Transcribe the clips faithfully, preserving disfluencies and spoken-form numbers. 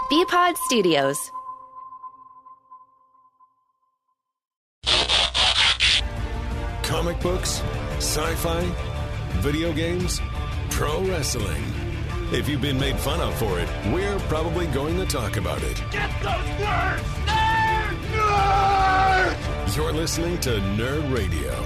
B-Pod Studios. Comic books, sci-fi, video games, pro wrestling. If you've been made fun of for it, we're probably going to talk about it. Get those words! Nerd! Nerd! You're listening to Nerd Radio.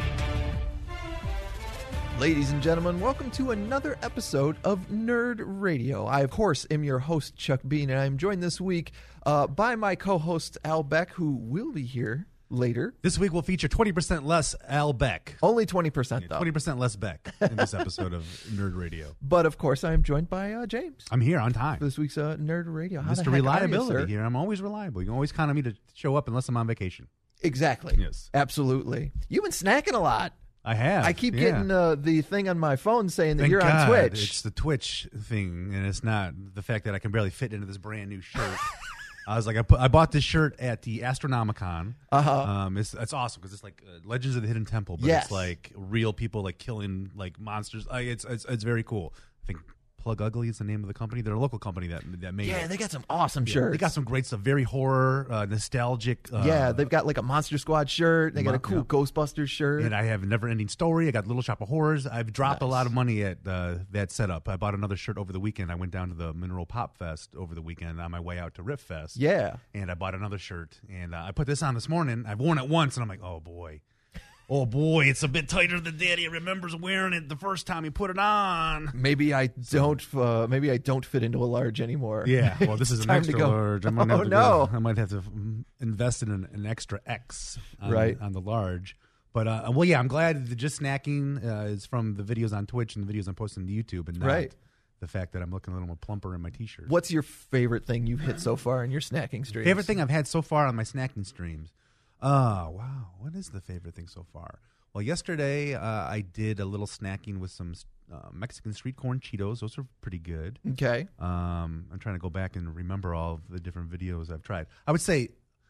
Ladies and gentlemen, welcome to another episode of Nerd Radio. I, of course, am your host, Chuck Bean, and I'm joined this week uh, by my co-host, Al Beck, who will be here later. This week we'll feature twenty percent less Al Beck. Only twenty percent, Yeah, though. twenty percent less Beck in this episode of Nerd Radio. But, of course, I am joined by uh, James. I'm here on time. For this week's uh, Nerd Radio. How the Mister heck Reliability are you, sir? here. I'm always reliable. You can always count on me to show up unless I'm on vacation. Exactly. Yes. Absolutely. You've been snacking a lot. I have. I keep yeah. getting uh, the thing on my phone saying that Thank you're God. on Twitch. It's the Twitch thing, and it's not the fact that I can barely fit into this brand new shirt. I was like, I, put, I bought this shirt at the Astronomicon. Uh-huh. Um, it's it's awesome because it's like uh, Legends of the Hidden Temple, but Yes. it's like real people like killing like monsters. Like, it's it's it's very cool. I think Plug Ugly is the name of the company. They're a local company that that made Yeah, it. they got some awesome Yeah, shirts. They got some great stuff. Very horror, uh, nostalgic. Uh, yeah, they've got like a Monster Squad shirt. They got a Mon- cool yeah. Ghostbusters shirt. And I have a Never Ending Story. I got Little Shop of Horrors. I've dropped Nice. a lot of money at uh, that setup. I bought another shirt over the weekend. I went down to the Mineral Pop Fest over the weekend on my way out to Rip Fest. Yeah. And I bought another shirt. And uh, I put this on this morning. I've worn it once, and I'm like, oh, boy. Oh, boy, it's a bit tighter than Daddy remembers wearing it the first time he put it on. Maybe I don't. Uh, maybe I don't fit into a large anymore. Yeah, well, this is an Time to extra go. large. I might Oh, have to no. Go, I might have to mm, invest in an, an extra X on, Right. on the large. But, uh, well, yeah, I'm glad that just snacking uh, is from the videos on Twitch and the videos I'm posting to YouTube and not Right. the fact that I'm looking a little more plumper in my T-shirt. What's your favorite thing you've hit so far in your snacking streams? Favorite thing I've had so far on my snacking streams? Oh, wow. What is the favorite thing so far? Well, yesterday uh, I did a little snacking with some uh, Mexican street corn Cheetos. Those are pretty good. Okay. Um, I'm trying to go back and remember all of the different videos I've tried. I would say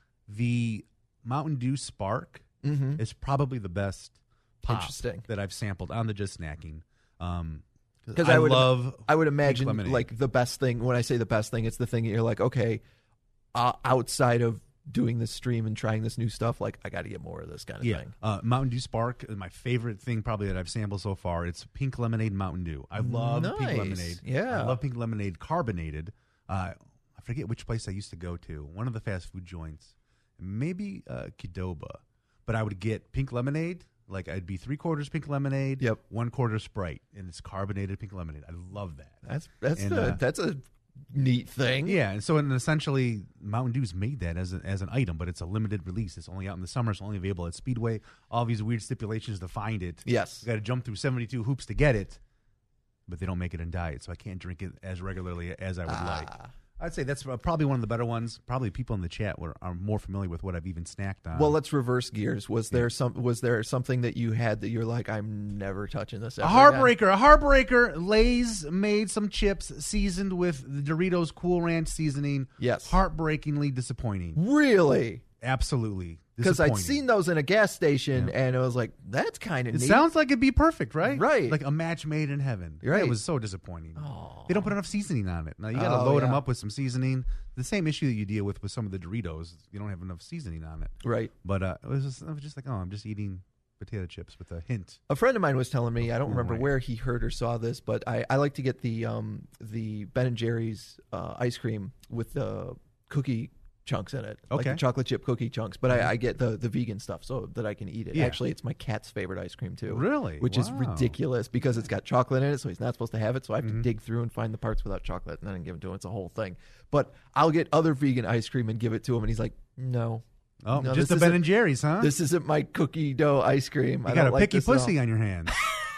the Mountain Dew Spark Mm-hmm. is probably the best pop Interesting. that I've sampled on the Just Snacking. Um, Because I, I would, love I would pink imagine lemonade. like the best thing. When I say the best thing, it's the thing that you're like, okay, uh, outside of doing this stream and trying this new stuff, like I got to get more of this kind of yeah, thing. uh, Mountain Dew Spark is my favorite thing probably that I've sampled so far. It's pink lemonade Mountain Dew. I love Nice. pink lemonade. Yeah. I love pink lemonade carbonated. Uh, I forget which place I used to go to. One of the fast food joints, maybe uh, Qdoba. But I would get pink lemonade. Like I'd be three quarters pink lemonade, Yep. one quarter Sprite, and it's carbonated pink lemonade. I love that. That's that's And, a, uh, that's a neat thing. Yeah, and so and essentially Mountain Dew's made that as, a, as an item, but it's a limited release. It's only out in the summer. It's only available at Speedway. All these weird stipulations to find it. Yes. You got to jump through seventy-two hoops to get it, but they don't make it in diet, so I can't drink it as regularly as I would like. Ah. I'd say that's probably one of the better ones. Probably people in the chat were, are more familiar with what I've even snacked on. Well, let's reverse gears. Was there some? Was there something that you had that you're like, I'm never touching this? A ever heartbreaker, a heartbreaker. Lay's made some chips seasoned with the Doritos Cool Ranch seasoning. Yes. Heartbreakingly disappointing. again? Really? Absolutely. Because I'd disappointing. seen those in a gas station, Yeah. and I was like, that's kind of It neat. sounds like it'd be perfect, right? Right. Like a match made in heaven. Right. It was so disappointing. Aw. They don't put enough seasoning on it. Now you got to Oh, load them yeah. up with some seasoning. The same issue that you deal with with some of the Doritos. You don't have enough seasoning on it. Right. But uh, it was just, I was just like, oh, I'm just eating potato chips with a hint. A friend of mine was telling me, I don't remember Right. where he heard or saw this, but I, I like to get the um the Ben and Jerry's uh, ice cream with the cookie chunks in it, like Okay. the chocolate chip cookie chunks. But I, I get the the vegan stuff so that I can eat it. Yeah. Actually, it's my cat's favorite ice cream too. Really? Which is Wow. ridiculous because it's got chocolate in it, so he's not supposed to have it. So I have Mhm. to dig through and find the parts without chocolate and then give it to him. It's a whole thing. But I'll get other vegan ice cream and give it to him, and he's like, "No, Oh, No, just this the Ben isn't- and Jerry's, huh? this isn't my cookie dough ice cream. I you got don't a like picky this at all." pussy on your hands.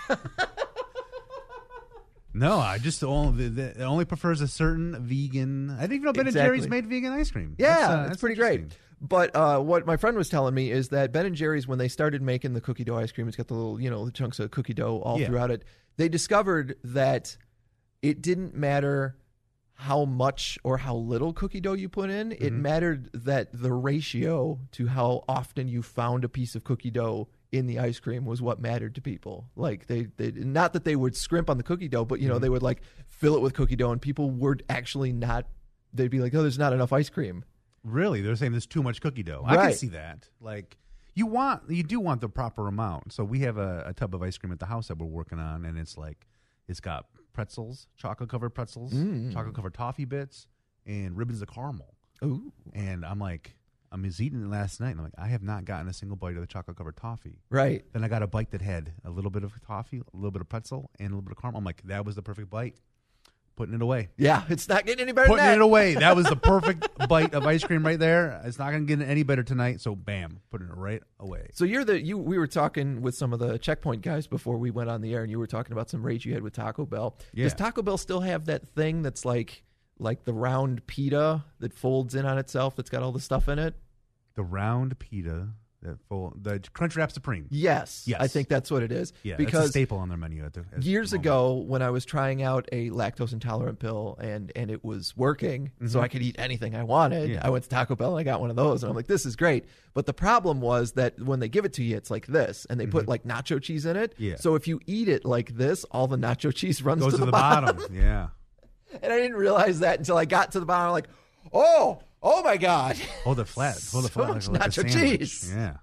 No, I just only the, the, only prefers a certain vegan. I didn't even know Ben Exactly. and Jerry's made vegan ice cream. Yeah, That's, uh, it's that's pretty great. interesting. But uh, what my friend was telling me is that Ben and Jerry's, when they started making the cookie dough ice cream, it's got the little, you know, the chunks of cookie dough all Yeah. throughout it. They discovered that it didn't matter how much or how little cookie dough you put in. It Mm-hmm. mattered that the ratio to how often you found a piece of cookie dough in the ice cream was what mattered to people. Like they, they not that they would scrimp on the cookie dough, but you know, Mhm. they would like fill it with cookie dough, and people were actually not they'd be like, oh, there's not enough ice cream. Really? They're saying there's too much cookie dough. I Right. can see that. Like, you want, you do want the proper amount. So we have a, a tub of ice cream at the house that we're working on, and it's like, it's got pretzels, chocolate-covered pretzels, Mm. chocolate-covered toffee bits, and ribbons of caramel. Ooh. And I'm like, I was eating it last night, and I'm like, I have not gotten a single bite of the chocolate-covered toffee. Right. Then I got a bite that had a little bit of toffee, a little bit of pretzel, and a little bit of caramel. I'm like, that was the perfect bite. Putting it away. Yeah, it's not getting any better Putting than that. it away. That was the perfect bite of ice cream right there. It's not going to get any better tonight, so bam, putting it right away. So you're the you. We were talking with some of the Checkpoint guys before we went on the air, and you were talking about some rage you had with Taco Bell. Yeah. Does Taco Bell still have that thing that's like like the round pita that folds in on itself? That's got all the stuff in it. The round pita, that full, the Crunch Wrap Supreme. Yes, Yes. I think that's what it is. Yeah, because it's a staple on their menu. At the, at years the moment. ago, when I was trying out a lactose intolerant pill and and it was working, so I could eat anything I wanted, Yeah. I went to Taco Bell and I got one of those, and I'm like, this is great. But the problem was that when they give it to you, it's like this, and they put like nacho cheese in it. Yeah. So if you eat it like this, all the nacho cheese runs Goes to, to, the, the bottom. bottom. Yeah. And I didn't realize that until I got to the bottom. I'm like, oh, oh my god. Hold it flat. Hold it So flat. much like, like a nacho sandwich. cheese. Yeah.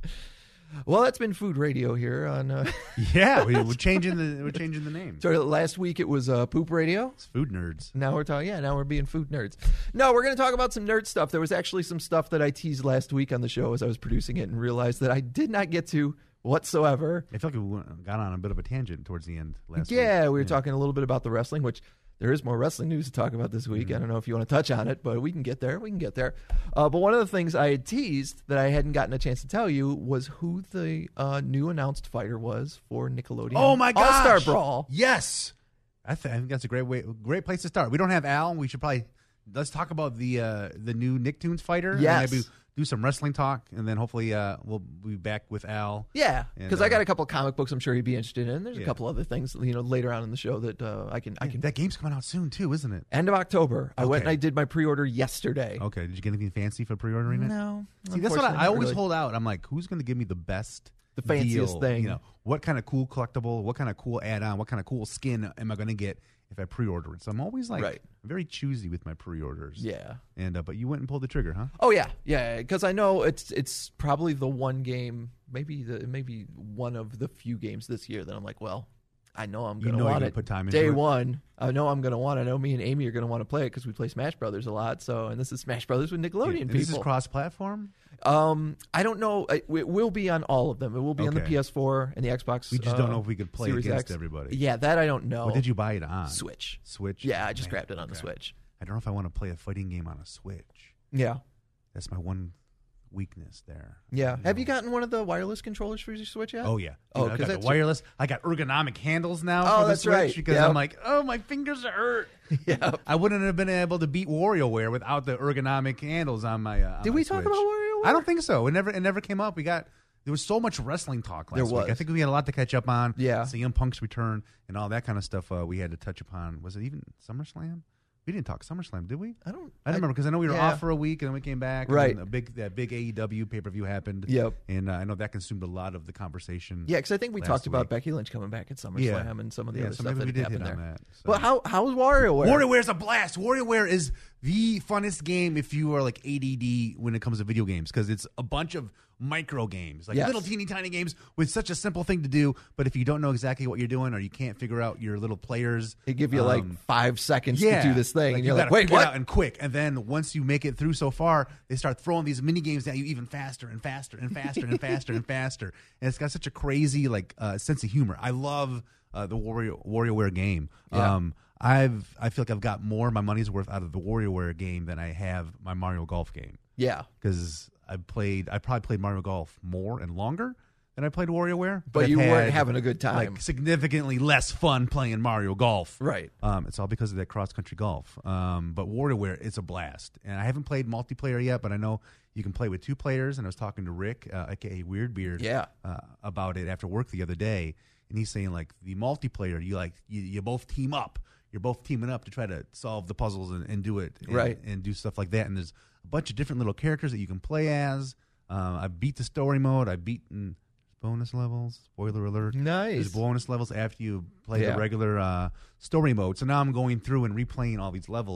Well, that's been food radio here on. Uh, Yeah. We, we're changing the we're changing the name. so last week it was uh, poop radio. It's Food Nerds. Now we're talking, yeah, now we're being food nerds. No, we're going to talk about some nerd stuff. There was actually some stuff that I teased last week on the show as I was producing it and realized that I did not get to whatsoever. I feel like we went- got on a bit of a tangent towards the end last week. Yeah, we were talking a little bit about the wrestling, which there is more wrestling news to talk about this week. I don't know if you want to touch on it, but we can get there. We can get there. Uh, but one of the things I had teased that I hadn't gotten a chance to tell you was who the uh, new announced fighter was for Nickelodeon Oh my gosh! All-Star Brawl. Yes, I, th- I think that's a great way, great place to start. We don't have Al. We should probably let's talk about the uh, the new Nicktoons fighter. Yes. And maybe do some wrestling talk, and then hopefully uh, we'll be back with Al. Yeah, And, because I uh, got a couple comic books I'm sure he'd be interested in. There's a Yeah. couple other things, you know, later on in the show that uh, I can I can That game's coming out soon too, isn't it? End of October. I went and Okay. I did my pre-order yesterday. Okay. Did you get anything fancy for pre-ordering it? No, See, that's what I, unfortunately, I not always really. hold out. I'm like, who's going to give me the best, The fanciest deal? thing. You know, what kind of cool collectible, what kind of cool add-on, what kind of cool skin am I going to get if I pre-order it? So I'm always like Right. very choosy with my pre-orders. Yeah. And uh, but you went and pulled the trigger, huh? Oh yeah, yeah. Because I know it's it's probably the one game, maybe the maybe one of the few games this year that I'm like, well, I know I'm You gonna know you're want gonna it. put time into Day it. one, I know I'm gonna want. it. I know me and Amy are gonna want to play it because we play Smash Brothers a lot. So, and this is Smash Brothers with Nickelodeon And people. this is cross-platform. Um, I don't know. It, it will be on all of them. It will be on the Okay. P S four and the Xbox. We just uh, don't know if we could play Series against X. everybody. Yeah, that I don't know. What did you buy it on? Switch. Switch. Yeah, I just Man, grabbed it on the okay. Switch. I don't know if I want to play a fighting game on a Switch. Yeah, That's my one weakness there. yeah. Have know. you gotten one of the wireless controllers for your Switch yet? Oh yeah. Oh, Dude, I 'cause got the that's- wireless. I got ergonomic handles now Oh, for the that's Switch right. because Yep. I'm like, oh, my fingers are hurt. Yeah. I wouldn't have been able to beat WarioWare without the ergonomic handles on my. Uh, on Did my we talk Switch. about WarioWare? I don't think so. It never. It never came up. We got. There was so much wrestling talk last There week. I was. think we had a lot to catch up on. Yeah. C M Punk's return and all that kind of stuff. Uh, we had to touch upon. Was it even SummerSlam? We didn't talk SummerSlam, did we? I don't. I don't remember because I know we were yeah. off for a week and then we came back. Right. And then a big that big A E W pay per view happened. Yep. And uh, I know that consumed a lot of the conversation. Yeah, because I think we last talked about week. Becky Lynch coming back at SummerSlam Yeah. and some of the Yeah, other so stuff maybe that we did happened hit on there. that. So. Well, how how's WarioWare? WarioWare is a blast. WarioWare is the funnest game if you are like A D D when it comes to video games because it's a bunch of micro games, like Yes. little teeny tiny games with such a simple thing to do. But if you don't know exactly what you're doing or you can't figure out your little players, They give you like um, five seconds yeah, to do this thing, like and you you're like, gotta wait, figure it what? out and quick. And then once you make it through so far, they start throwing these mini games at you even faster and faster and faster and faster and faster. And it's got such a crazy like uh, sense of humor. I love uh, the Wario WarioWare game. Yeah. Um, I've I feel like I've got more of my money's worth out of the WarioWare game than I have my Mario Golf game Yeah, because I played I probably played Mario Golf more and longer than I played WarioWare. but I've you weren't had, having a good time, like significantly less fun playing Mario Golf. right? Um, it's all because of that cross country golf. Um, but WarioWare, it's a blast, and I haven't played multiplayer yet, but I know you can play with two players. And I was talking to Rick, uh, aka Weird Beard, Yeah. uh, about it after work the other day, and he's saying like the multiplayer, you like you, you both team up. You're both teaming up to try to solve the puzzles and, and do it, and, Right. and do stuff like that. And there's a bunch of different little characters that you can play as. Uh, I beat the story mode. I beaten bonus levels. Spoiler alert. Nice. There's bonus levels after you play Yeah. the regular uh, story mode. So now I'm going through and replaying all these levels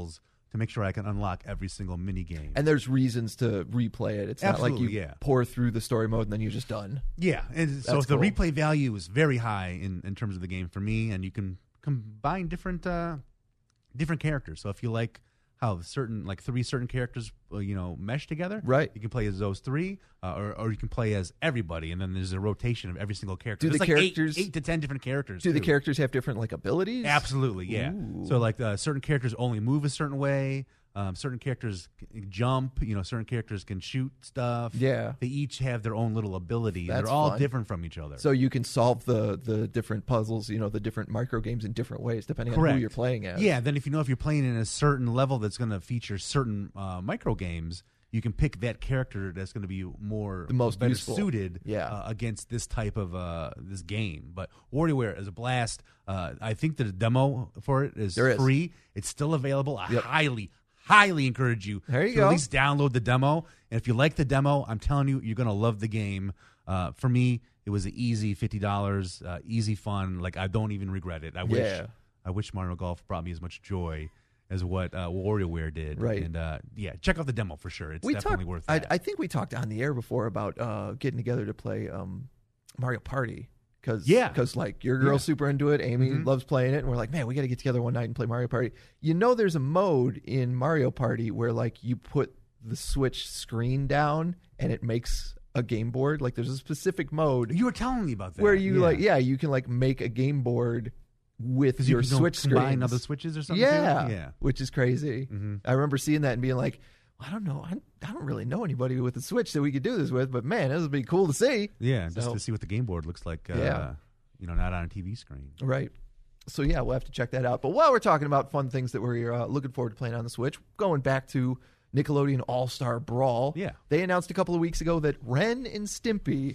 to make sure I can unlock every single mini game. And there's reasons to replay it. It's Absolutely, not like you yeah. pour through the story mode and then you're just done. Yeah, and so That's the cool. replay value is very high in, in terms of the game for me, and you can combine different uh, different characters. So if you like how certain like three certain characters uh, you know mesh together, Right. You can play as those three, uh, or or you can play as everybody, and then there's a rotation of every single character. Do There's the like characters- eight, eight to ten different characters? Do the too. characters have different like abilities? Absolutely, yeah. Ooh. So like uh, certain characters only move a certain way. Um, certain characters c- jump. You know, certain characters can shoot stuff. Yeah. They each have their own little ability. That's They're all fun. different from each other. So you can solve the the different puzzles, you know, the different micro games in different ways depending on Correct. who you're playing as. Yeah, then if you know if you're playing in a certain level that's going to feature certain uh, micro games, you can pick that character that's going to be more The most better useful. suited Yeah. uh, against this type of uh, this game. But WarioWare is a blast. Uh, I think the demo for it is There is. free. It's still available. I Yep. highly, highly encourage you There you to go. at least download the demo. And if you like the demo, I'm telling you, you're going to love the game. Uh, for me, it was an easy fifty dollars, uh, easy fun. Like I don't even regret it. I wish. Yeah. I wish Mario Golf brought me as much joy as what uh, WarioWare did. Right. And uh, yeah, check out the demo for sure. It's we definitely talked, worth I, it. I think we talked on the air before about uh, getting together to play um, Mario Party. Cause, Yeah. Because, like, your girl's Yeah. super into it. Amy Mhm. loves playing it. And we're like, man, we got to get together one night and play Mario Party. You know, there's a mode in Mario Party where, like, you put the Switch screen down and it makes a game board. Like, there's a specific mode You were telling me about that. where you, yeah. like, yeah, you can, like, make a game board with 'Cause you your can Switch combine screens. other switches or something. Yeah, Too? Yeah. which is crazy. Mhm. I remember seeing that and being like, well, I don't know, I, I don't really know anybody with a Switch that we could do this with, but man, this would be cool to see. Yeah, just So- to see what the game board looks like. Uh, Yeah. You know, not on a T V screen. Right. So yeah, we'll have to check that out. But while we're talking about fun things that we're uh, looking forward to playing on the Switch, going back to Nickelodeon All-Star Brawl. Yeah. They announced a couple of weeks ago that Ren and Stimpy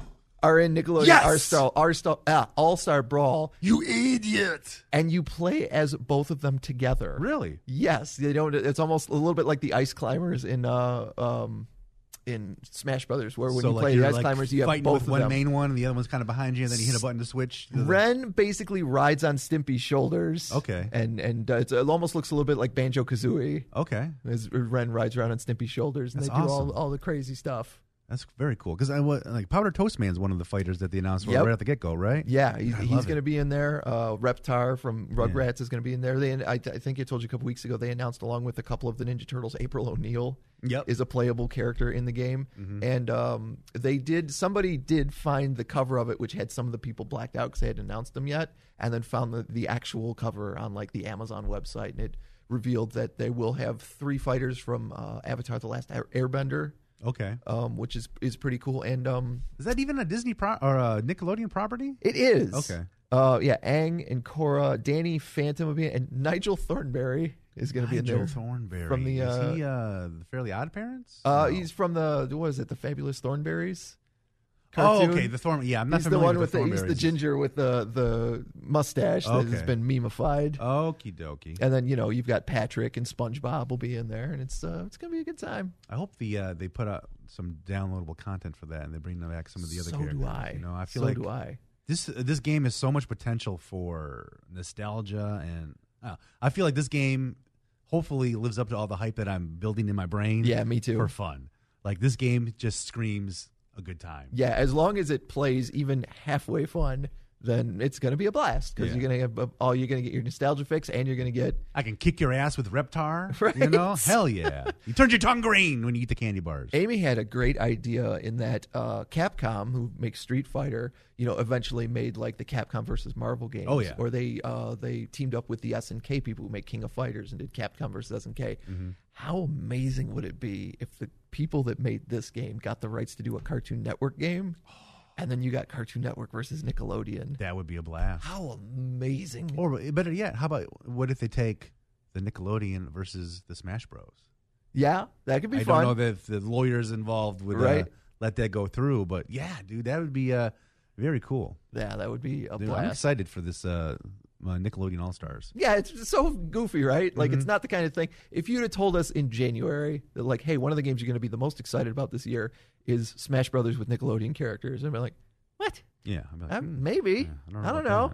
are in Nickelodeon Yes! All-Star, All-Star, ah, All-Star Brawl, You idiot! and you play as both of them together. Really? Yes, they don't. It's almost a little bit like the Ice Climbers in uh um in Smash Brothers, where when so you like play you're the Ice like Climbers, you have fighting both with of one them. main one, and the other one's kind of behind you, and then you hit a button to switch. Ren basically rides on Stimpy's shoulders. Okay. and and uh, it's, it almost looks a little bit like Banjo Kazooie. Okay, As Ren rides around on Stimpy's shoulders, and That's they do awesome. all all the crazy stuff. that's very cool. Because I wa- like Powder Toast Man's one of the fighters that they announced Yep. right at the get go, right? Yeah, he's, I he's love going to it. be in there. Uh, Reptar from Rugrats is going to be in there. They, I, I think I told you a couple weeks ago, they announced along with a couple of the Ninja Turtles, April O'Neil Yep. is a playable character in the game. Mhm. And um, they did, somebody did find the cover of it, which had some of the people blacked out because they hadn't announced them yet, and then found the, the actual cover on like the Amazon website, and it revealed that they will have three fighters from uh, Avatar: The Last Air- Airbender. Okay. Um, which is is pretty cool, and um, Is that even a Disney pro- or a Nickelodeon property? it is Okay. Uh, yeah, Aang and Korra, Danny Phantom will be in, and Nigel Thornberry is going to be in Nigel there. Thornberry. from the, is uh, he uh, the Fairly Odd Parents? Uh, No. he's from the what is it? The Fabulous Thornberries. oh, cartoon. okay. The Thorn. Yeah, I'm not He's the familiar one with with the, he's the Thornberrys. ginger with the the mustache that has Okay. been memeified. Okie dokie. And then you know you've got Patrick and SpongeBob will be in there, and it's uh, it's gonna be a good time. I hope the uh, they put out some downloadable content for that, and they bring back some of the other so characters. do I. You know, I feel so like do I. this this game has so much potential for nostalgia, and uh, I feel like this game hopefully lives up to all the hype that I'm building in my brain. Yeah, me too. For fun, like this game just screams a good time. Yeah, as long as it plays even halfway fun, then it's gonna be a blast because Yeah. you're gonna have all you're gonna get your nostalgia fix, and you're gonna get I can kick your ass with Reptar. Right. You know, hell yeah! You turn your tongue green when you eat the candy bars. Amy had a great idea in that uh, Capcom, who makes Street Fighter, you know, eventually made like the Capcom versus Marvel games. Oh, yeah. Or they uh, they teamed up with the S N K people who make King of Fighters and did Capcom versus S N K. Mm-hmm. How amazing would it be if the people that made this game got the rights to do a Cartoon Network game, and then you got Cartoon Network versus Nickelodeon? That would be a blast. How amazing! Or better yet, how about what if they take the Nickelodeon versus the Smash Bros? Yeah, that could be I fun. don't know that if the lawyers involved would Right. uh, let that go through, but yeah, dude, that would be uh, very cool. Yeah, that would be a Dude, I'm blast. excited for this uh, uh, Nickelodeon All Stars. Yeah, it's so goofy, right? Like, Mm-hmm. it's not the kind of thing. If you'd have told us in January that, like, hey, one of the games you're going to be the most excited about this year is Smash Brothers with Nickelodeon characters, I'd be like, what? Yeah, I'm like, Uh, hmm, maybe. yeah, I don't know. about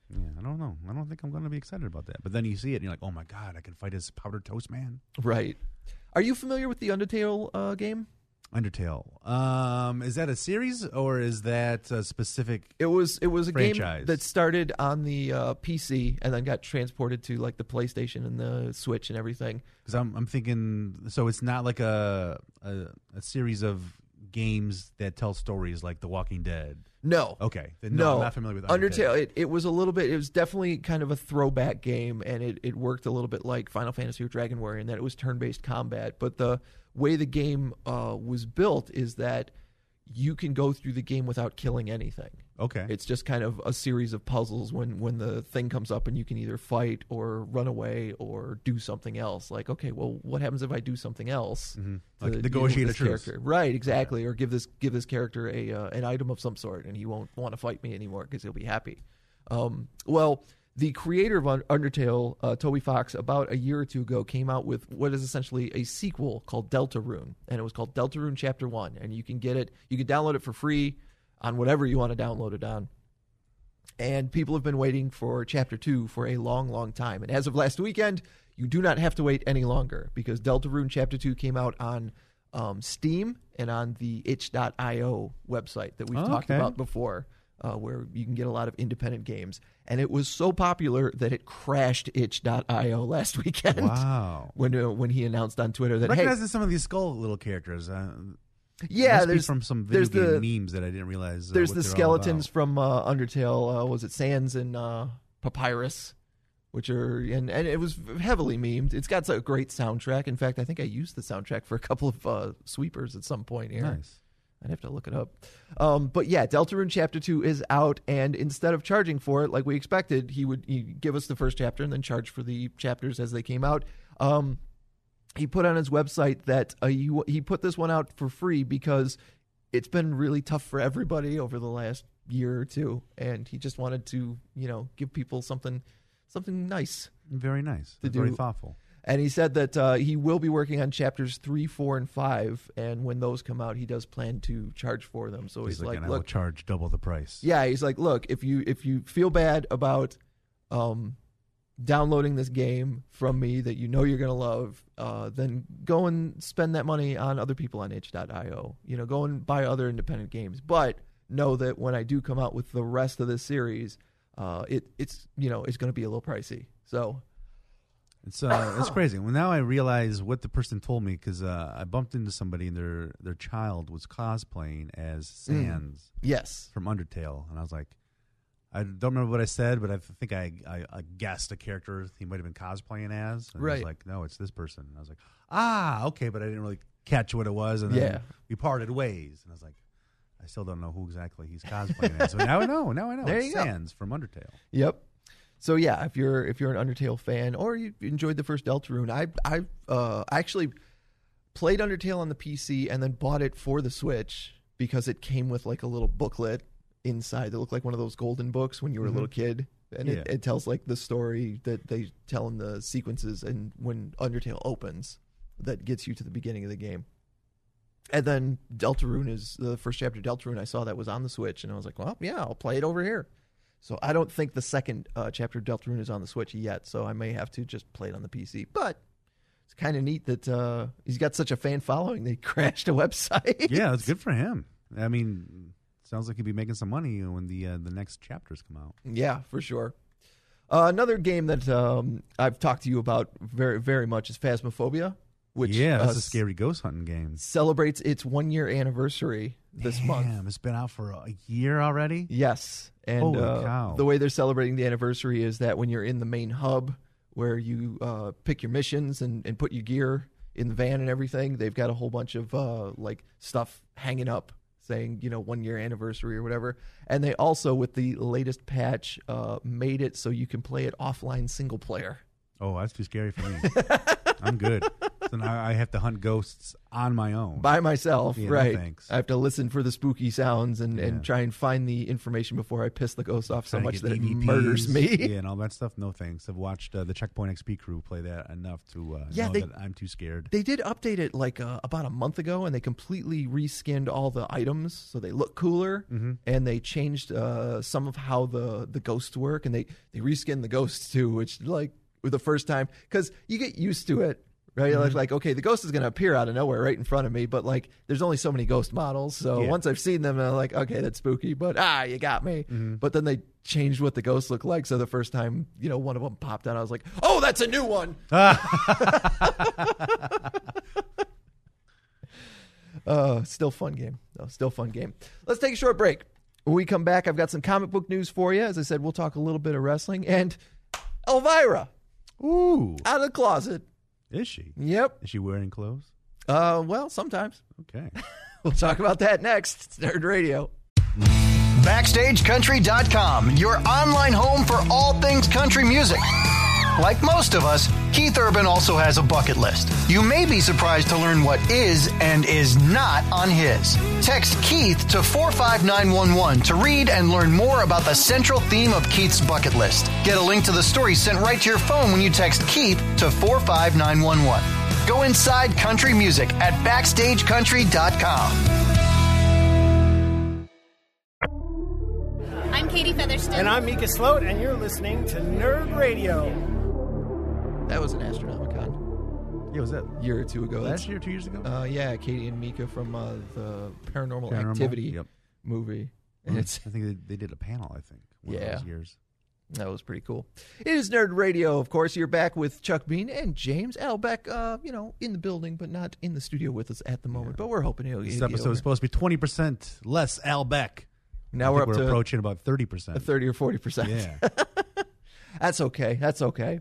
Yeah, I don't know. I don't think I'm going to be excited about that. But then you see it, and you're like, oh my god, I can fight as Powdered Toast Man. Right. Are you familiar with the Undertale uh, game? Undertale. Um, is that a series or is that a specific? It was. It was a franchise? game that started on the uh, P C and then got transported to like the PlayStation and the Switch and everything. Because I'm, I'm thinking, so it's not like a, a a series of games that tell stories like The Walking Dead. No. Okay. Then no, no, I'm not familiar with Undertale. Undertale. It, it was a little bit. It was definitely kind of a throwback game, and it, it worked a little bit like Final Fantasy or Dragon Warrior in that it was turn-based combat. But the way the game uh, was built is that you can go through the game without killing anything. Okay. It's just kind of a series of puzzles when, when the thing comes up and you can either fight or run away or do something else. Like, okay, well, what happens if I do something else? Mm-hmm. to Like deal negotiate a with this truce. character? Right, exactly. Or give this give this character a uh, an item of some sort, and he won't want to fight me anymore because he'll be happy. Um, well, the creator of Un- Undertale, uh, Toby Fox, about a year or two ago, came out with what is essentially a sequel called Deltarune, and it was called Deltarune Chapter One, and you can get it. You can download it for free on whatever you want to download it on. And people have been waiting for Chapter two for a long, long time. And as of last weekend, you do not have to wait any longer because Deltarune Chapter two came out on um, Steam and on the itch dot io website that we've Oh, talked okay. about before, uh, where you can get a lot of independent games. And it was so popular that it crashed itch dot io last weekend. Wow. When uh, when he announced on Twitter that, hey, Recognizing some of these skull little characters. Uh, yeah, must be there's from some video there's the game memes that I didn't realize. Uh, There's what the they're all skeletons about. from uh, Undertale. Uh, was it Sans and uh, Papyrus, which are and, and it was heavily memed. It's got a great soundtrack. In fact, I think I used the soundtrack for a couple of uh, sweepers at some point here. Nice. I'd have to look it up. Um, but yeah, Deltarune Chapter two is out, and instead of charging for it like we expected, he would he'd give us the first chapter and then charge for the chapters as they came out. Um, he put on his website that uh, he, he put this one out for free because it's been really tough for everybody over the last year or two, and he just wanted to, you know, give people something something nice. Very nice. To Very do- thoughtful. And he said that uh, he will be working on chapters three, four, and five, and when those come out, he does plan to charge for them. So he's, He's like, like, and I will look, charge double the price. yeah, he's like, look, if you if you feel bad about um, downloading this game from me that you know you're gonna love, uh, then go and spend that money on other people on itch dot io. You know, go and buy other independent games. But know that when I do come out with the rest of this series, uh, it it's you know it's gonna be a little pricey. So. It's uh, it's crazy. Well, now I realize what the person told me because uh, I bumped into somebody and their their child was cosplaying as Sans Yes. from Undertale, and I was like, I don't remember what I said, but I think I I, I guessed a character he might have been cosplaying as. And I Right. was like, no, it's this person. And I was like, ah, okay, but I didn't really catch what it was, and then Yeah. we parted ways, and I was like, I still don't know who exactly he's cosplaying as. So now I know. Now I know. There It's you go. Sans from Undertale. Yep. So yeah, if you're if you're an Undertale fan or you enjoyed the first Deltarune, I I uh, actually played Undertale on the P C and then bought it for the Switch because it came with like a little booklet inside that looked like one of those golden books when you were Mhm. a little kid, and it, Yeah. it tells like the story that they tell in the sequences and when Undertale opens that gets you to the beginning of the game. And then Deltarune is the first chapter. Deltarune I saw that was on the Switch, and I was like, well, yeah, I'll play it over here. So I don't think the second uh, chapter of Deltarune is on the Switch yet, so I may have to just play it on the P C. But it's kind of neat that uh, he's got such a fan following they crashed a website. Yeah, it's good for him. I mean, sounds like he'd be making some money when the uh, the next chapters come out. Yeah, for sure. Uh, another game that um, I've talked to you about very, very much is Phasmophobia, which yeah, that's uh, a scary ghost hunting game. celebrates its one year anniversary this Damn, month. it's been out for a year already. Yes, and Holy uh, cow. the way they're celebrating the anniversary is that when you're in the main hub, where you uh, pick your missions and, and put your gear in the van and everything, they've got a whole bunch of uh, like stuff hanging up saying, you know, one year anniversary or whatever. And they also, with the latest patch, uh, made it so you can play it offline single player. Oh, that's too scary for me. I'm good. So now I have to hunt ghosts on my own. By myself, Yeah, no right. thanks. I have to listen for the spooky sounds and, Yeah. and try and find the information before I piss the ghost off so Trying to much get that E V it Ps, murders me. Yeah, and all that stuff. No thanks. I've watched uh, the Checkpoint X P crew play that enough to uh, Yeah, know they- that I'm too scared. They did update it like uh, about a month ago, and they completely reskinned all the items so they look cooler, Mm-hmm. and they changed uh, some of how the, the ghosts work, and they, they reskinned the ghosts too, which like for the first time, because you get used to it, right? Mm-hmm. Like, like, okay, the ghost is going to appear out of nowhere right in front of me, but like there's only so many ghost models, so Yeah. once I've seen them, I'm like, okay, that's spooky, but ah, you got me. Mm-hmm. But then they changed what the ghosts look like, so the first time, you know, one of them popped out, I was like, oh, that's a new one. Uh, still fun game. No, still fun game. Let's take a short break. When we come back, I've got some comic book news for you. As I said, we'll talk a little bit of wrestling. And Elvira, Ooh, out of the closet. is she? Yep. Is she wearing clothes? Uh, well, sometimes. Okay. We'll talk about that next. It's Nerd Radio. Backstage Country dot com, your online home for all things country music. Like most of us, Keith Urban also has a bucket list. You may be surprised to learn what is and is not on his. Text Keith to four five nine one one to read and learn more about the central theme of Keith's bucket list. Get a link to the story sent right to your phone when you text Keith to four five nine one one. Go inside country music at Backstage Country dot com. I'm Katie Featherston. And I'm Mika Sloat, and you're listening to Nerd Radio. That was an Astronomicon Yeah, was that a year or two ago. last That's, year, two years ago? uh, yeah, Katie and Mika from uh, the Paranormal, Paranormal? Activity Yep. movie. And it's I think they, they did a panel, I think, one Yeah. of those years. That was pretty cool. It is Nerd Radio, of course. You're back with Chuck Bean and James Albeck, uh, you know, in the building, but not in the studio with us at the moment. But we're hoping he'll This he'll episode get is supposed to be twenty percent less Al Beck. Now I we're think up we're to approaching about thirty a percent. thirty or forty percent. Yeah. That's okay. That's okay.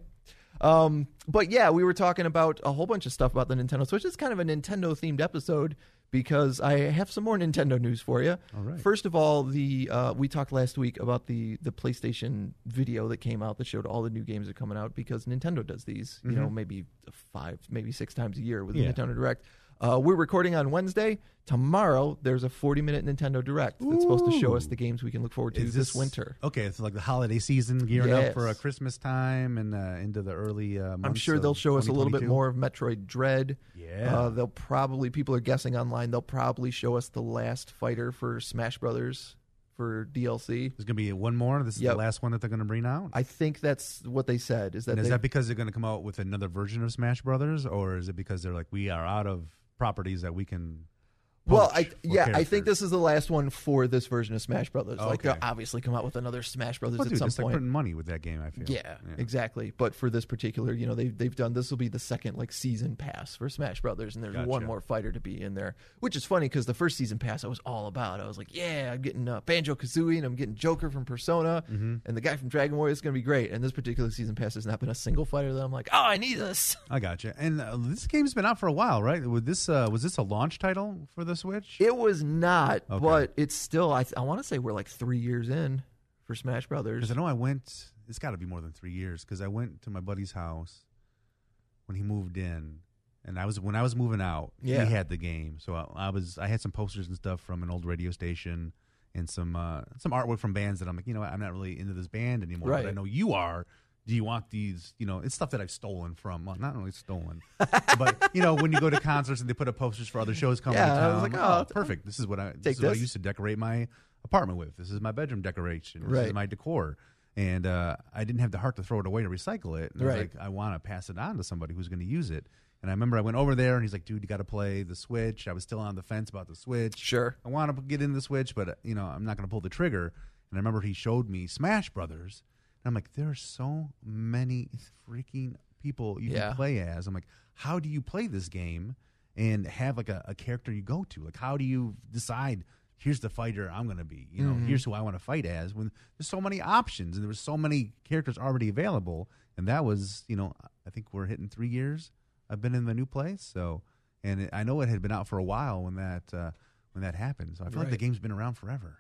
Um, but yeah, we were talking about a whole bunch of stuff about the Nintendo Switch. It's kind of a Nintendo themed episode because I have some more Nintendo news for you. All right. First of all, the uh, we talked last week about the the PlayStation video that came out that showed all the new games that are coming out because Nintendo does these, you know, maybe five, maybe six times a year with the Yeah. Nintendo Direct. Uh, we're recording on Wednesday. Tomorrow, there's a forty-minute Nintendo Direct that's supposed to show us Ooh. the games we can look forward to Is this, winter. Okay, it's like the holiday season gearing up for uh, Yes. Christmas time and uh, into the early uh, months I'm sure of they'll show us a little bit twenty twenty-two. more of Metroid Dread. Yeah. Uh, they'll probably, people are guessing online, they'll probably show us the last fighter for Smash Brothers for D L C. There's going to be one more. This is Yep. the last one that they're going to bring out. I think that's what they said. Is that, and is they, that because they're going to come out with another version of Smash Brothers, or is it because they're like, we are out of properties that we can well, poach I for yeah, I think characters? this is the last one for this version of Smash Brothers. Like Okay. they'll obviously come out with another Smash Brothers Well, at dude, some it's like point. printing money with that game, I feel. Yeah, exactly. But for this particular, you know, they've they've done this will be the second like season pass for Smash Brothers, and there's Gotcha. one more fighter to be in there, which is funny because the first season pass I was all about. I was like, yeah, I'm getting uh, Banjo Kazooie, and I'm getting Joker from Persona, Mm-hmm. and the guy from Dragon Warrior is going to be great. And this particular season pass has not been a single fighter that I'm like, oh, I need this. I gotcha. And uh, this game's been out for a while, right? Was this uh, was this a launch title for the Switch? It was not, Okay. but it's still. I th- I want to say we're like three years in for Smash Brothers. Because I know I went. It's got to be more than three years. Because I went to my buddy's house when he moved in, and I was when I was moving out. Yeah. He had the game, so I, I was. I had some posters and stuff from an old radio station and some uh, some artwork from bands that I'm like, you know, what, I'm not really into this band anymore, Right. but I know you are. Do you want these? You know, it's stuff that I've stolen from. Well, not really stolen, but you know, when you go to concerts and they put up posters for other shows coming Yeah, to I town, was I'm like, oh, oh, perfect. This is what I. take This is what I this. used to decorate my apartment with. This is my bedroom decoration. This Right. is my decor. And uh, I didn't have the heart to throw it away to recycle it. And I was Right. like, I want to pass it on to somebody who's going to use it. And I remember I went over there, and he's like, dude, you got to play the Switch. I was still on the fence about the Switch. Sure. I want to get in the Switch, but, uh, you know, I'm not going to pull the trigger. And I remember he showed me Smash Brothers. And I'm like, there are so many freaking people you Yeah. can play as. I'm like, how do you play this game and have, like, a, a character you go to? Like, how do you decide here's the fighter I'm going to be. You know, Mm-hmm. here's who I want to fight as. When there's so many options and there was so many characters already available, and that was, you know, I think we're hitting three years. I've been in the new place, so and it, I know it had been out for a while when that uh, when that happened. So I feel like the Right. game's been around forever.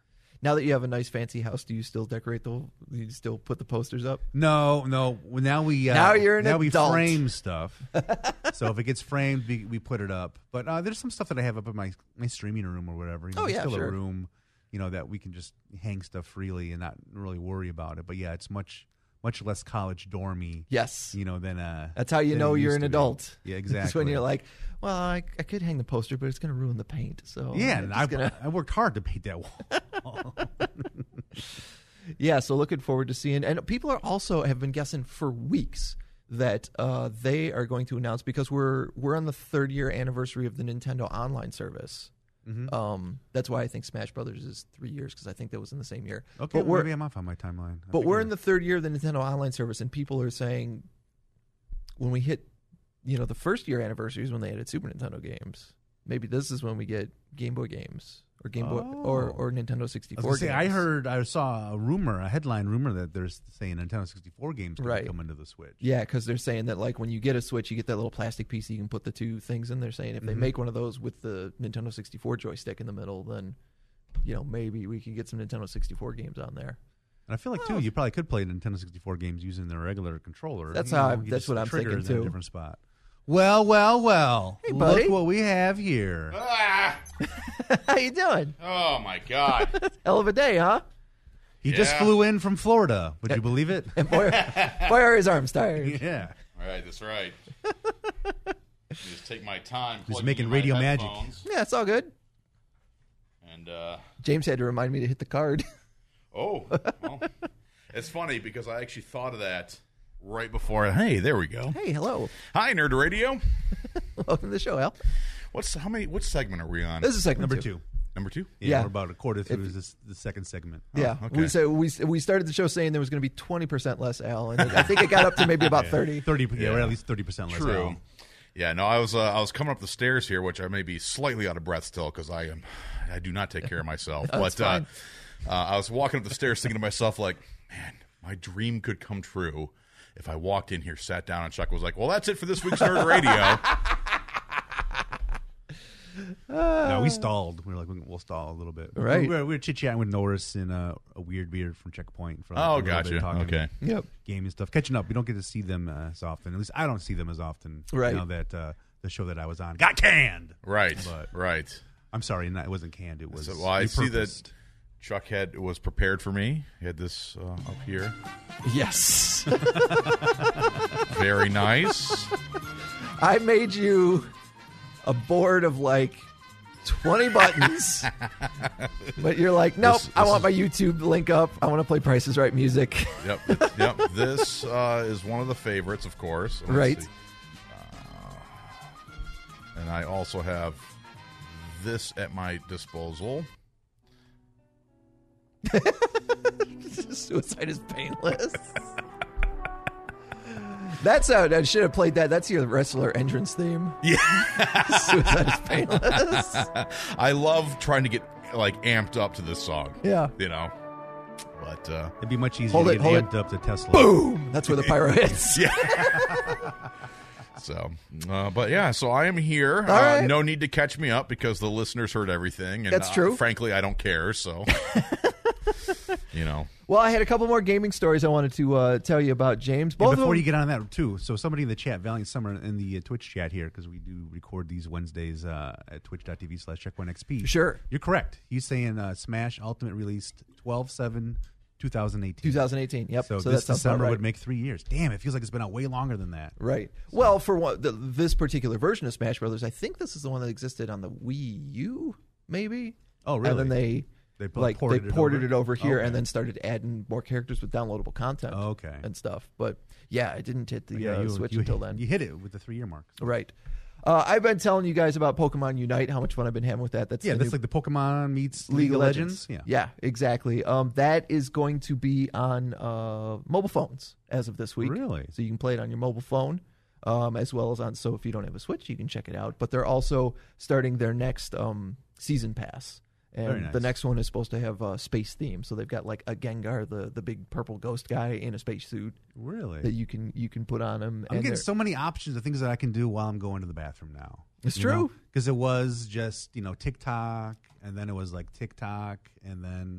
Now that you have a nice fancy house, do you still decorate the? Do you still put the posters up? No, no. Well, now we uh, Now you're an now adult. we frame stuff. So if it gets framed, we, we put it up. But uh, there's some stuff that I have up in my my streaming room or whatever. You know, Oh, there's yeah, still sure. a room, you know, that we can just hang stuff freely and not really worry about it. But yeah, it's much much less college dormy. Yes. You know, than uh. That's how you than know it you're used an to be. adult. Yeah, exactly. It's when you're like, well, I, I could hang the poster, but it's going to ruin the paint. So yeah, I'm and just I gonna... I worked hard to paint that wall. Yeah, so looking forward to seeing. And people are also have been guessing for weeks that uh, they are going to announce, because we're we're on the third year anniversary of the Nintendo Online service. Mhm. Um, that's why I think Smash Brothers is three years, because I think that was in the same year. Okay, but we're maybe I'm off on my timeline. I but we're figure- in the third year of the Nintendo Online service, and people are saying when we hit, you know, the first year anniversary is when they added Super Nintendo games. Maybe this is when we get Game Boy games or Game Boy or, Oh. or Nintendo I was sixty-four gonna say, games. I heard, I saw a rumor, a headline rumor that there's saying Nintendo sixty-four games can Right. come into the Switch. Yeah, because they're saying that like when you get a Switch, you get that little plastic piece you can put the two things in. They're saying if they Mhm. make one of those with the Nintendo sixty-four joystick in the middle, then you know maybe we can get some Nintendo sixty-four games on there. And I feel like too, you probably could play Nintendo sixty-four games using the regular controller. That's You how know, I- you that's just what I'm trigger thinking, it in a too. different spot. Well, well, well. Hey, buddy. Look what we have here. Ah! How you doing? Oh my God! Hell of a day, huh? He just Yeah. flew in from Florida. Would you believe it? And boy, boy are his arms tired. Yeah. All right, that's right. Just take my time. Just plugging making in my radio magic. headphones, Yeah, it's all good. And uh, James had to remind me to hit the card. oh, well, it's funny because I actually thought of that right before. Hey, there we go. Hey, hello. Hi, Nerd Radio. Welcome to the show, Al. What's how many? What segment are we on? This is segment Number two. two. Number two. Yeah, Yeah. we're about a quarter through this, the second segment. Yeah, okay. we so we we started the show saying there was going to be twenty percent less Al, and I think it got up to maybe about thirty. thirty, yeah, Yeah. we're at least thirty percent less. True. now. Yeah, no, I was uh, I was coming up the stairs here, which I may be slightly out of breath still because I am I do not take care of myself. That's but uh, fine. uh, I was walking up the stairs thinking to myself like, man, my dream could come true if I walked in here, sat down, and Chuck was like, "Well, that's it for this week's Nerd Radio." No, we stalled. We were like, we'll stall a little bit. Right. We were, we were chit chatting with Norris and uh, a weird beard from Checkpoint. For a Oh, little gotcha. bit, talking Okay. Yep. game and stuff. Catching up. We don't get to see them uh, as often. At least I don't see them as often. Right. Now that uh, the show that I was on got canned. Right, But- right. I'm sorry, not, it wasn't canned. It was. So, well, I see that repurposed. Chuck had was prepared for me. He had this uh, up here. Yes, Very nice. I made you a board of like twenty buttons, but you're like, nope. This- I this want is- my YouTube link up. I want to play Price is Right music. Yep, yep. This uh, is one of the favorites, of course. Let's Right. see. Uh, and I also have this at my disposal. Suicide is painless. That's how I should have played that. That's your wrestler entrance theme. Yeah, Suicide is painless. I love trying to get like amped up to this song. Yeah. You know, but uh, It'd be much easier Hold to it, get hold amped it. up to Tesla. Boom! That's where the pyro hits. yeah. So, uh, but yeah, so I am here. Uh, right. No need to catch me up because the listeners heard everything. And, That's uh, true. frankly, I don't care. So, you know, Well, I had a couple more gaming stories I wanted to uh, tell you about, James. And Both of before them- you get on that too, so somebody in the chat, Valiant Summer, in the uh, Twitch chat here, because we do record these Wednesdays uh, at twitch.tv slash checkpointxp. Sure. You're correct. He's saying uh, Smash Ultimate released twelve seven twenty eighteen. twenty eighteen. Yep. So, So this that sounds about December right. would make three years. Damn, it feels like it's been out way longer than that. Right. Well, for one, the, this particular version of Smash Brothers, I think this is the one that existed on the Wii U, maybe. Oh, really? And then they They po- like ported they it ported over? it over here, Okay. and then started adding more characters with downloadable content. Oh, okay. And stuff. But yeah, I didn't hit the Yeah, uh, you, Switch you, until then. You hit it with the three year mark. Right. Uh, I've been telling you guys about Pokemon Unite, how much fun I've been having with that. That's Yeah, the that's new like the Pokemon meets League of Legends. Legends. Yeah. Yeah, exactly. Um, that is going to be on uh, mobile phones as of this week. Really? So you can play it on your mobile phone, um, as well as on. So if you don't have a Switch, you can check it out. But they're also starting their next um, season pass, and Very nice. the next one is supposed to have a space theme. So they've got like a Gengar, the the big purple ghost guy in a spacesuit Really? that you can you can put on him. I'm and getting they're- so many options of things that I can do while I'm going to the bathroom now. It's true. Because it was just, you know, TikTok, and then it was like TikTok, and then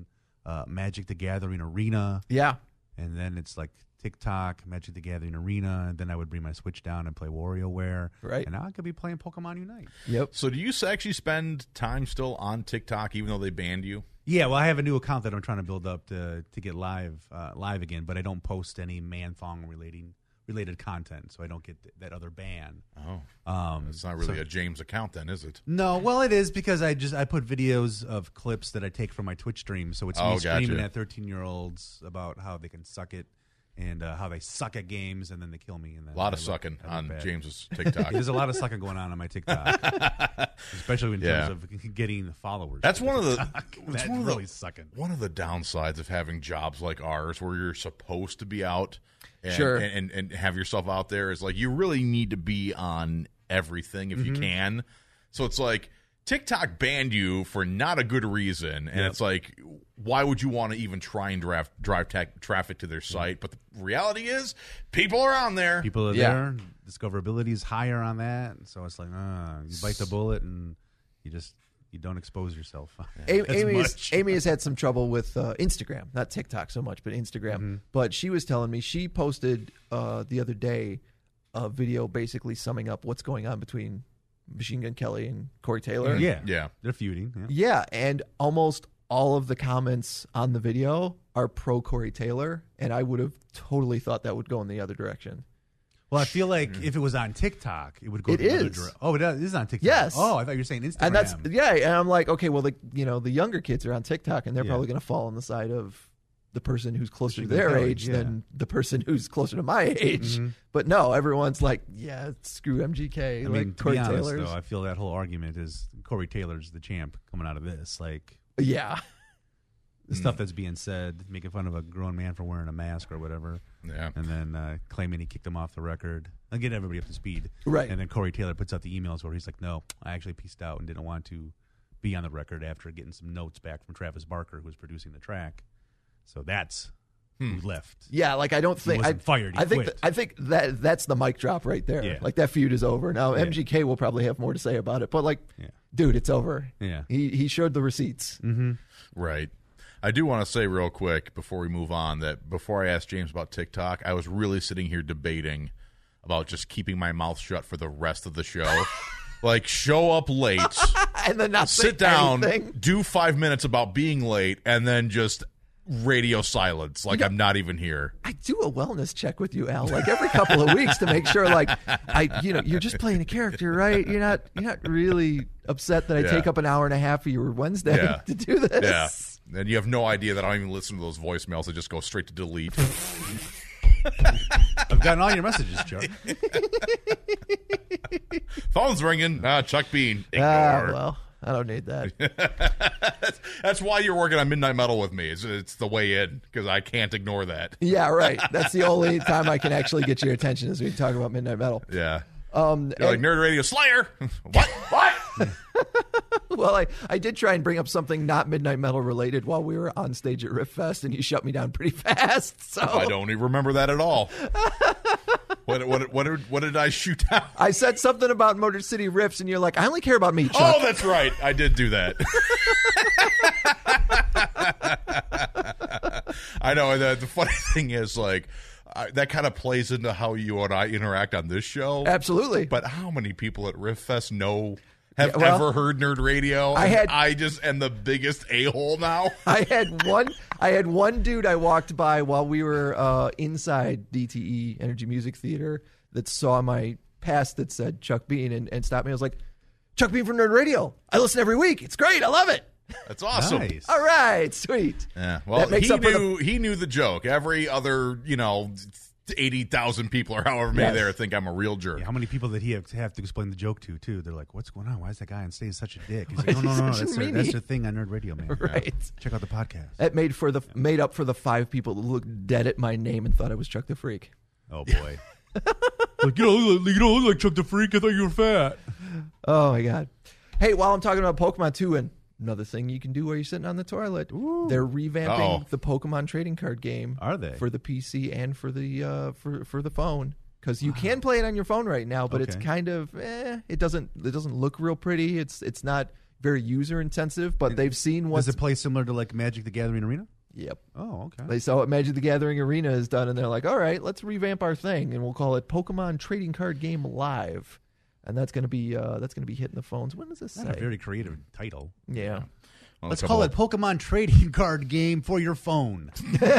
uh, Magic the Gathering Arena. Yeah. And then it's like TikTok, Magic the Gathering Arena, and then I would bring my Switch down and play WarioWare. Right. And now I could be playing Pokemon Unite. Yep. So do you actually spend time still on TikTok, even though they banned you? Yeah, well, I have a new account that I'm trying to build up to to get live uh, live again, but I don't post any man-thong relating related content, so I don't get th- that other ban. Oh, Um, it's not really so- a James account then, is it? No, well, it is because I just I put videos of clips that I take from my Twitch stream, so it's Oh, me screaming gotcha. at thirteen-year-olds about how they can suck it and uh, how they suck at games, and then they kill me. And then A lot I of look- sucking I look on bad. James's TikTok. There's a lot of sucking going on on my TikTok, especially in Yeah. terms of getting followers. That's to one of the TikTok. that's That's one of really the, sucking. One of the downsides of having jobs like ours, where you're supposed to be out and, Sure. and, and, and have yourself out there, is like you really need to be on everything if Mm-hmm. you can. So it's like TikTok banned you for not a good reason, and Yep. it's like, why would you want to even try and drive drive ta- traffic to their site? But the reality is, people are on there. People are Yeah. there. Discoverability is higher on that, so it's like uh, you bite the bullet and you just you don't expose yourself. A- as Amy, has, much. Amy has had some trouble with uh, Instagram, not TikTok so much, but Instagram. Mm-hmm. But she was telling me she posted uh, the other day a video basically summing up what's going on between Machine Gun Kelly and Corey Taylor. Yeah, Yeah. they're feuding. Yeah. Yeah, and almost all of the comments on the video are pro Corey Taylor, and I would have totally thought that would go in the other direction. Well, I feel like if it was on TikTok, it would go. It the other is. dire- Oh, it is on TikTok. Yes. Oh, I thought you were saying Instagram. And that's yeah, and I'm like, okay, well, the you know the younger kids are on TikTok, and they're Yeah. probably going to fall on the side of the person who's closer to Machine Gun their Kelly, age yeah. than the person who's closer to my age. But no, everyone's like, yeah, screw M G K, I like mean, to Corey be honest, Taylor's. though, I feel that whole argument is Corey Taylor's the champ coming out of this. Like Yeah, the stuff that's being said, making fun of a grown man for wearing a mask or whatever, Yeah. and then uh, claiming he kicked him off the record. I'll get everybody up to speed. Right. And then Corey Taylor puts out the emails where he's like, no, I actually pieced out and didn't want to be on the record after getting some notes back from Travis Barker, who was producing the track. So that's who left. yeah. Like I don't think wasn't I, fired, he I think quit. that, I think that that's the mic drop right there. Yeah. Like that feud is over now. Yeah. M G K will probably have more to say about it, but like, Yeah. dude, it's over. Yeah. he he showed the receipts. Right. I do want to say real quick before we move on that before I asked James about TikTok, I was really sitting here debating about just keeping my mouth shut for the rest of the show. Like, show up late, And then not say sit down, anything. do five minutes about being late, and then just radio silence like I'm not even here. I do a wellness check with you, Al, like every couple of weeks to make sure, like, I, you know, you're just playing a character, right? You're not, you're not really upset that I Yeah. take up an hour and a half of your Wednesday Yeah. to do this. Yeah. And you have no idea that I don't even listen to those voicemails. I just go straight to delete. I've gotten all your messages, Chuck. Phone's ringing. Ah, Chuck Bean. Ignore. Ah, well, I don't need that. that's, that's why you're working on Midnight Metal with me. It's, it's the way in because I can't ignore that. Yeah, right. That's the only time I can actually get your attention is when we talk about Midnight Metal. Yeah. Um, You're like and- Nerd Radio Slayer. What? What? well, I, I did try and bring up something not Midnight Metal related while we were on stage at Riff Fest, and you shut me down pretty fast. So I don't even remember that at all. What, what, what, did, what did I shoot down? I said something about Motor City Riffs, and you're like, I only care about me, Chuck. Oh, that's right. I did do that. I know. The, the funny thing is, like, I, that kind of plays into how you and I interact on this show. Absolutely. But how many people at Riff Fest know, have Yeah, well, ever heard Nerd Radio? I And had- I just am the biggest a-hole now. I had one. I had one dude I walked by while we were uh, inside D T E Energy Music Theater that saw my pass that said Chuck Bean and, and stopped me. I was like, Chuck Bean from Nerd Radio. I listen every week. It's great. I love it. That's awesome. Nice. All right, sweet. Yeah. Well, That makes he up for the- knew he knew the joke. Every other, you know, eighty thousand people or however many Yes. there think I'm a real jerk. Yeah, how many people did he have to, have to explain the joke to, too? They're like, what's going on? Why is that guy on stage such a dick? He's like, no, no, no, no. such a That's, their, meanie?" that's their thing on Nerd Radio, man. Right. Check out the podcast. That made for the made up for the five people that looked dead at my name and thought I was Chuck the Freak. Oh, boy. like, you don't, look like, you don't look like Chuck the Freak. I thought you were fat. Oh my god. Hey, while I'm talking about Pokemon two and another thing you can do while you're sitting on the toilet, they're revamping Uh-oh. the Pokemon trading card game. Are they? For the P C and for the uh, for for the phone. Because you can play it on your phone right now, but it's Okay. kind of eh, it doesn't it doesn't look real pretty. It's it's not very user intensive, but they've seen Does what's it play similar to, like, Magic the Gathering Arena? Yep. Oh, okay. They saw what Magic the Gathering Arena has done, and they're like, all right, let's revamp our thing, and we'll call it Pokemon Trading Card Game Live. And that's going to be uh, that's going to be hitting the phones. When does this That's say? a very creative title. Yeah. Well, Let's a call couple- it Pokemon Trading Card Game for your phone.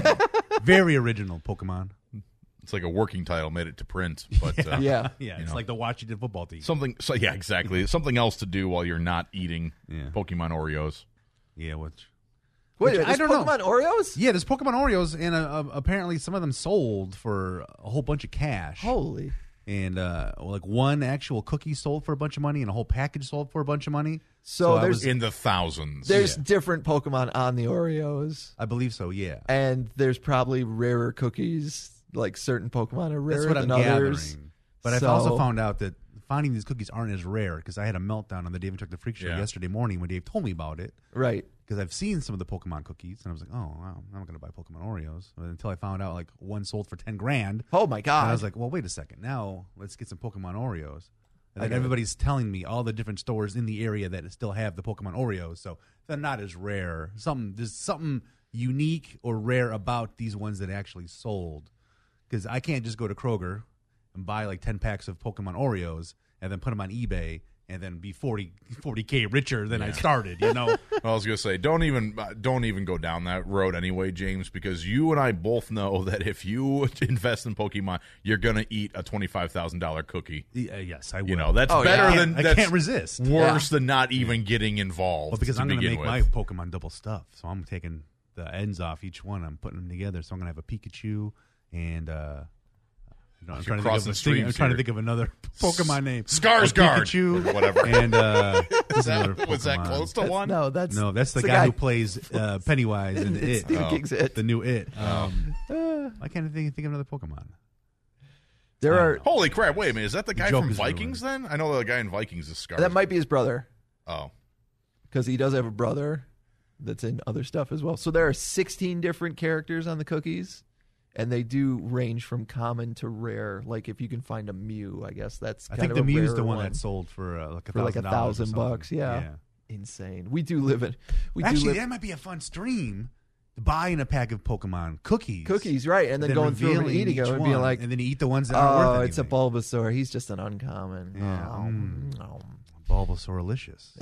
Very original, Pokemon. It's like a working title, made it to print, but uh, Yeah. Yeah, You it's know. like the Washington football team. something. So yeah, exactly. Something else to do while you're not eating Yeah. Pokemon Oreos. Yeah, which Wait, Which there's I don't know. Pokemon Oreos? yeah, there's Pokemon Oreos, and uh, uh, apparently some of them sold for a whole bunch of cash. Holy. And uh, like one actual cookie sold for a bunch of money, and a whole package sold for a bunch of money. So I there's- was- In the thousands. There's Yeah. different Pokemon on the Oreos, I believe so. Yeah, and there's probably rarer cookies. Like certain Pokemon are rarer that's what than I'm others. gathering. But I've So- also found out that finding these cookies aren't as rare because I had a meltdown on the Dave and Chuck the Freak Show Yeah. yesterday morning when Dave told me about it. Right. Because I've seen some of the Pokemon cookies, and I was like, "Oh, wow, I'm not going to buy Pokemon Oreos." But until I found out like one sold for ten grand, Oh my God. and I was like, "Well, wait a second. Now let's get some Pokemon Oreos." And I then got it. everybody's telling me all the different stores in the area that still have the Pokemon Oreos, so they're not as rare. Something there's something unique or rare about these ones that actually sold. Because I can't just go to Kroger and buy like ten packs of Pokemon Oreos and then put them on eBay and then be forty K richer than I started, you know? I was gonna say, don't even uh, don't even go down that road anyway, James, because you and I both know that if you invest in Pokemon, you're gonna eat a twenty five thousand dollar cookie. Yeah, yes, I will. You know that's Oh, better yeah. than I that's can't resist. Worse than not even getting involved. Well, because to I'm going to begin make with. my Pokemon double stuff, so I'm taking the ends off each one. I'm putting them together, so I'm going to have a Pikachu and uh, you know, I'm You're trying to think crossing of a thing, streams I'm trying to here. think of another Pokemon name. Skarsgård, A Pikachu, or whatever. and uh, Was what's another that, was that Pokemon? close to That's- one? No, that's No, that's the it's guy, who plays uh, Pennywise in It's It. Stephen King's It. The new It. Um, Uh, I can't think, think of another Pokemon. there I are. don't know. Holy crap! Wait a minute, is that the guy joke from is Vikings? Then I know the guy in Vikings is Skarsgård. That might be his brother Oh, because he does have a brother that's in other stuff as well. So there are sixteen different characters on the cookies, and they do range from common to rare. Like if you can find a Mew, I guess that's I kind think of the a Mew's the rarer one that sold for uh, like a For like a thousand dollars or thousand something. bucks, yeah. yeah. insane. We do live in. We do Actually, live that might be a fun stream. Buying a pack of Pokemon cookies. cookies, right? And then, going through them and revealing eating each them and being one, like, and then you eat the ones that aren't "Oh, worth it's a anything. Bulbasaur. He's just an uncommon." Yeah. Oh, Mm. no. Bulbasaurlicious.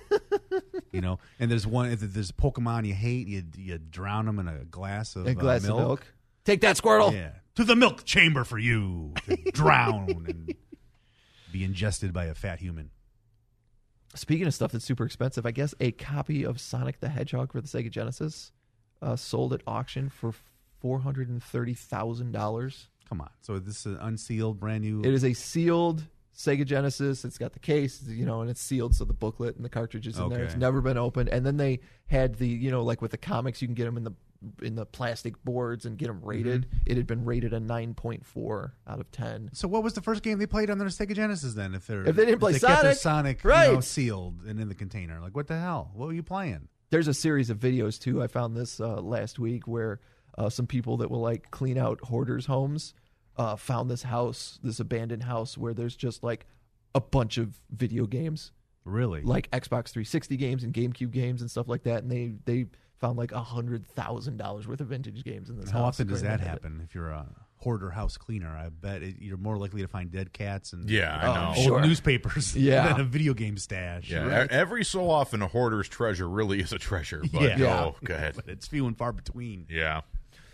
You know, and there's one. If there's Pokemon you hate, you you drown them in a glass of A glass uh, milk. of milk. Take that, Squirtle. Yeah, to the milk chamber for you to drown and be ingested by a fat human. Speaking of stuff that's super expensive, I guess a copy of Sonic the Hedgehog for the Sega Genesis uh, sold at auction for four hundred and thirty thousand dollars. Come on. So this is an unsealed, brand new. It is a sealed Sega Genesis. It's got the case, you know, and it's sealed, so the booklet and the cartridges in there. Okay. It's never been opened. And then they had the, you know, like with the comics, you can get them in the in the plastic boards and get them rated. Mm-hmm. It had been rated a nine point four out of ten. So what was the first game they played on their Sega Genesis then? If they're If they didn't play kept their Sonic, Sonic, you know, right. sealed and in the container, like what the hell? What were you playing? There's a series of videos too. I found this uh, last week where uh, some people that will like clean out hoarders' homes uh, found this house, this abandoned house where there's just like a bunch of video games, Really? like Xbox three sixty games and GameCube games and stuff like that. And they they found like a hundred thousand dollars worth of vintage games in this How house. often does Great that idea. happen? If you're a hoarder house cleaner, I bet it, you're more likely to find dead cats and Yeah, I Oh, know. old sure. newspapers Yeah. than a video game stash. Yeah, Right. e- every so often a hoarder's treasure really is a treasure. But Yeah. Yeah. oh, go ahead. But it's few and far between. Yeah,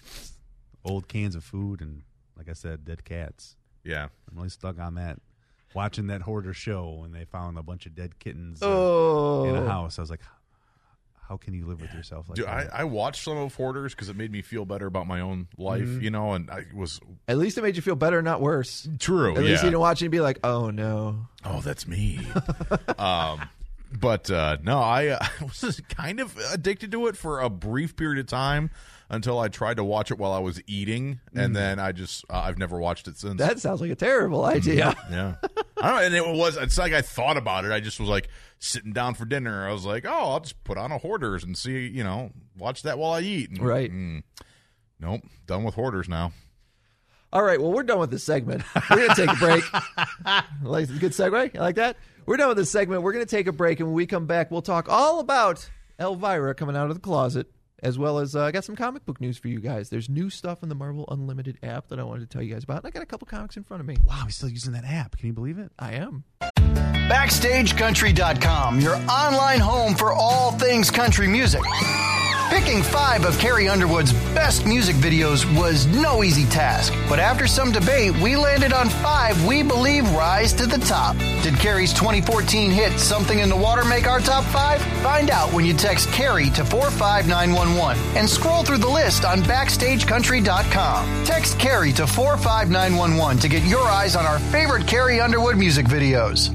Old cans of food and, like I said, dead cats. yeah. I'm really stuck on that. Watching that hoarder show when they found a bunch of dead kittens uh, Oh, in a house, I was like, how can you live with yourself like Dude, I, that? I watched some of Hoarders because it made me feel better about my own life, Mm-hmm. you know, and I was at least it made you feel better, not worse. true. At yeah. least you didn't watch it and be like, oh no. Oh, that's me. um, but uh, no, I, uh, I was kind of addicted to it for a brief period of time until I tried to watch it while I was eating, and then I just uh, I've never watched it since. That sounds like a terrible idea. yeah, I don't know, and it was. It's like I thought about it. I just was like sitting down for dinner. I was like, oh, I'll just put on a Hoarders and see, you know, watch that while I eat. And, Right. mm, nope, done with Hoarders now. All right, well, we're done with this segment. We're going to take a break. Like good segue? You like that? We're done with this segment. We're going to take a break, and when we come back, we'll talk all about Elvira coming out of the closet as well as uh, I got some comic book news for you guys. There's new stuff in the Marvel Unlimited app that I wanted to tell you guys about. And I got a couple comics in front of me. Wow, he's still using that app. Can you believe it? I am. Backstage Country dot com, your online home for all things country music. Picking five of Carrie Underwood's best music videos was no easy task, but after some debate, we landed on five we believe rise to the top. Did Carrie's twenty fourteen hit Something in the Water make our top five? Find out when you text Carrie to four five nine one one and scroll through the list on Backstage Country dot com. Text Carrie to four five nine one one to get your eyes on our favorite Carrie Underwood music videos.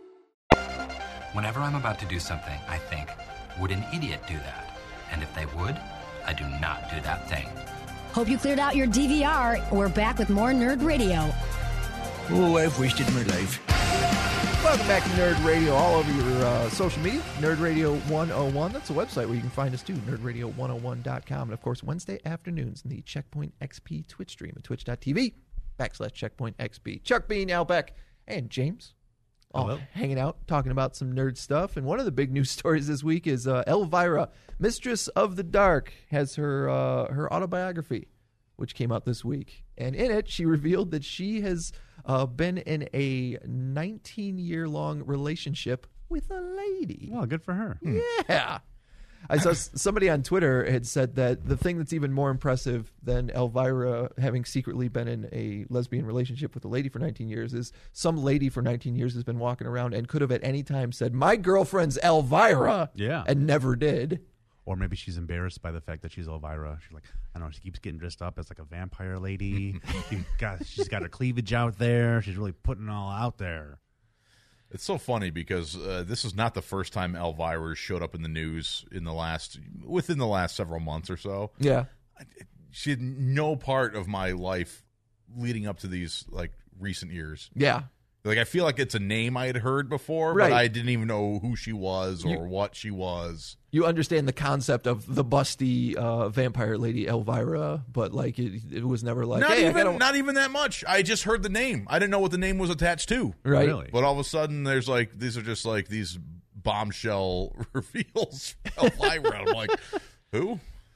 Whenever I'm about to do something, I think, would an idiot do that? And if they would, I do not do that thing. Hope you cleared out your D V R. We're back with more Nerd Radio. Oh, I've wasted my life. Welcome back to Nerd Radio, all over your uh, social media. Nerd Radio one oh one. That's a website where you can find us too, nerd radio one oh one dot com. And of course, Wednesday afternoons in the Checkpoint X P Twitch stream at twitch dot t v backslash Checkpoint X P. Chuck Bean, Al Beck, and James all Hello. hanging out, talking about some nerd stuff. And one of the big news stories this week is uh, Elvira, Mistress of the Dark, has her uh, her autobiography, which came out this week. And in it, she revealed that she has uh, been in a nineteen-year-long relationship with a lady. Well, good for her. Yeah. I saw s- somebody on Twitter had said that the thing that's even more impressive than Elvira having secretly been in a lesbian relationship with a lady for nineteen years is some lady for nineteen years has been walking around and could have at any time said, my girlfriend's Elvira, Yeah. and never did. Or maybe she's embarrassed by the fact that she's Elvira. She's like, I don't know, she keeps getting dressed up as like a vampire lady. she got, she's got her cleavage out there. She's really putting it all out there. It's so funny because uh, this is not the first time Elvira showed up in the news in the last within the last several months or so. Yeah. She had no part of my life leading up to these like recent years. Yeah. Like I feel like it's a name I had heard before, Right. but I didn't even know who she was or You- what she was. You understand the concept of the busty uh, vampire lady Elvira, but like it, it was never like, not hey, even I gotta... not even that much. I just heard the name. I didn't know what the name was attached to. Right. Really? But all of a sudden, there's like these are just like these bombshell reveals. Elvira. I'm like, who?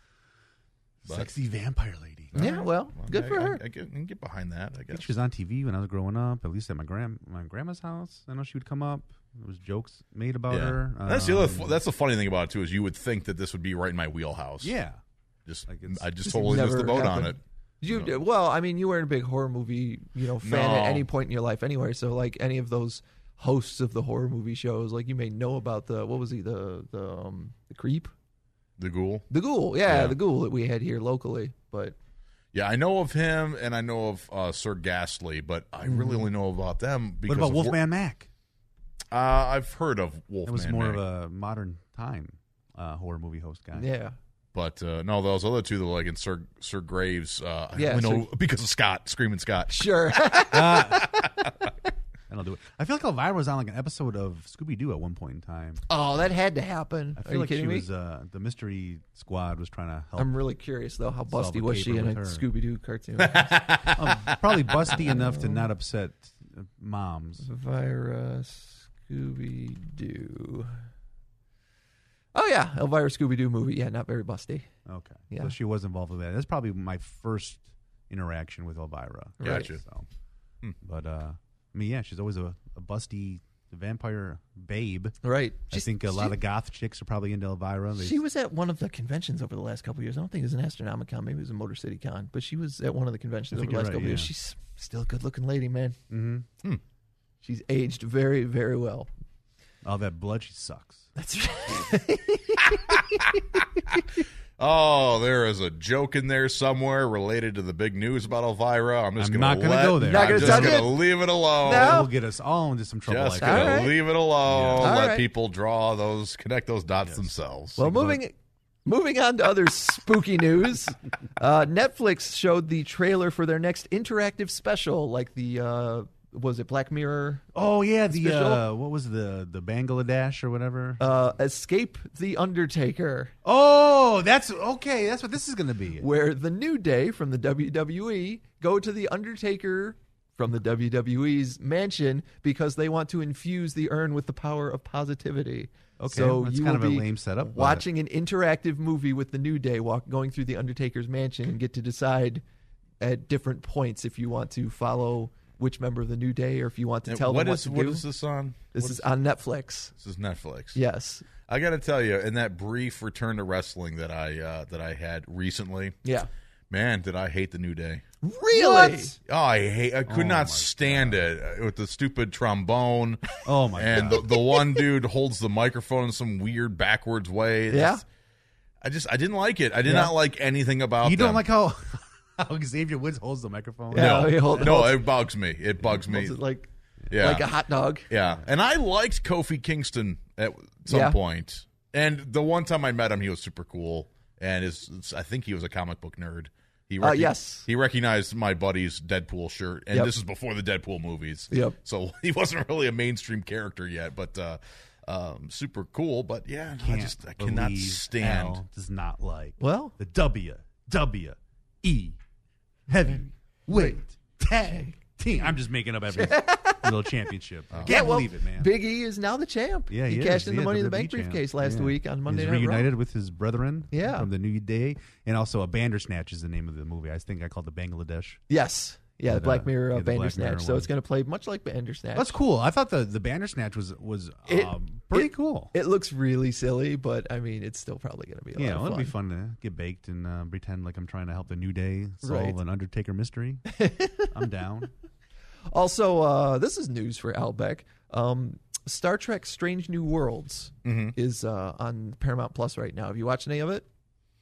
But- Sexy vampire lady. Yeah, well, good I, for I- her. I, get, I can get behind that. I I think guess. she was on T V when I was growing up, at least at my grand my grandma's house. I know she would come up. There was jokes made about Yeah. her. That's the other. Um, That's the funny thing about it too is you would think that this would be right in my wheelhouse. Yeah. Just Like it's- I just Just totally missed the never boat on happened. it. You No. well, I mean, you weren't a big horror movie, you know, fan No. at any point in your life, anyway. So, like any of those hosts of the horror movie shows, like you may know about the what was he the the um, the creep, The Ghoul. the ghoul, yeah, Yeah. the ghoul that we had here locally. But Yeah, I know of him and I know of uh, Sir Ghastly, but I Mm-hmm. really only know about them because What about of Wolfman Mac? Wor- Uh, I've heard of Wolfman. That was more Mac. of a modern time uh, horror movie host guy. yeah, But uh, no, those other two, that were like in Sir Sir Graves. Uh, I Yeah, only know Sir- because of Scott, Screaming Scott. sure. That'll do it. I feel like Elvira was on like an episode of Scooby Doo at one point in time. Oh, that had to happen. I Are feel you like she kidding me? was uh, the mystery squad was trying to help. I'm really curious though. How solve busty a was she caper in a with her. Scooby Doo cartoon? um, probably busty enough to not upset uh, moms. Elvira Scooby Doo. Oh yeah, Elvira Scooby Doo movie. Yeah, not very busty. Okay, Yeah. so she was involved with that. That's probably my first interaction with Elvira. Gotcha. So, but uh, I mean, yeah, she's always a, a busty vampire babe. Right. I She's- think a she- lot of goth chicks are probably into Elvira. They- She was at one of the conventions over the last couple of years. I don't think it was an Astronomicon, maybe it was a Motor City Con, but she was at one of the conventions I over think the last you're couple right, of years. yeah. She's still a good-looking lady, man. Mhm. She's aged very, very well. all that blood, she sucks. That's right. Oh, there is a joke in there somewhere related to the big news about Elvira. I'm just I'm gonna not gonna let- go there. Not I'm gonna just touch gonna it? leave it alone. No. That will get us all into some trouble. Just like gonna that. All right. leave it alone. Yeah. All Let right. people draw those, connect those dots themselves. Well, moving moving on to other spooky news, uh, Netflix showed the trailer for their next interactive special, like the uh, was it Black Mirror? Oh yeah, the Special? uh, what was the the Bangladesh or whatever? Uh, Escape the Undertaker, oh, that's okay. That's what this is going to be. where the New Day from the W W E go to the Undertaker from the W W E's mansion because they want to infuse the urn with the power of positivity. Okay, so that's you kind will of a be lame setup, but- watching an interactive movie with the New Day, walk, going through the Undertaker's mansion, and get to decide at different points if you want to follow which member of the New Day or if you want to And tell what them what is to what do. is this on? This What is on Netflix. This is Netflix. Yes. I got to tell you, in that brief return to wrestling that I uh, that I had recently, Yeah. man, did I hate the New Day. Really? What? Oh, I hate. I could Oh, not my stand it uh, with the stupid trombone. Oh my and god! the the one dude holds the microphone in some weird backwards way. It's Yeah. just- I just I didn't like it. I did Yeah. not like anything about. You don't them. like how how Xavier Woods holds the microphone? Yeah. No, he hold- no, holds- it bugs me. It bugs me. Holds it like Yeah. like a hot dog. Yeah, and I liked Kofi Kingston at some Yeah. point. And the one time I met him, he was super cool, and is I think he was a comic book nerd. He Uh, yes. he recognized my buddy's Deadpool shirt, and Yep. this is before the Deadpool movies. Yep. So he wasn't really a mainstream character yet, but uh, um, super cool. But yeah, I Can't just I cannot believe stand. Al does not like Well, the W W E heavyweight tag team. I'm just making up every little championship. I can't yeah, well, believe it, man. Big E is now the champ. Yeah, he, he cashed is. in the Yeah, Money in the W W E Bank champ. briefcase last Yeah. week on Monday He's Night Raw. reunited with his brethren Yeah. from the New Day, and also a Bandersnatch is the name of the movie. I think I called it Bangladesh. Yes. Yeah, the But, Black uh, Mirror uh, yeah, the Black Bandersnatch. Mirror So one. it's going to play much like Bandersnatch. That's cool. I thought the the Bandersnatch was was It- um, pretty it- cool. It looks really silly, but I mean, it's still probably going to be a yeah, lot well, of it'd fun. be fun to get baked and uh, pretend like I'm trying to help the New Day solve Right. an Undertaker mystery. I'm down. Also, uh, this is news for Albeck. Um, Star Trek Strange New Worlds Mm-hmm. is uh, on Paramount Plus right now. Have you watched any of it?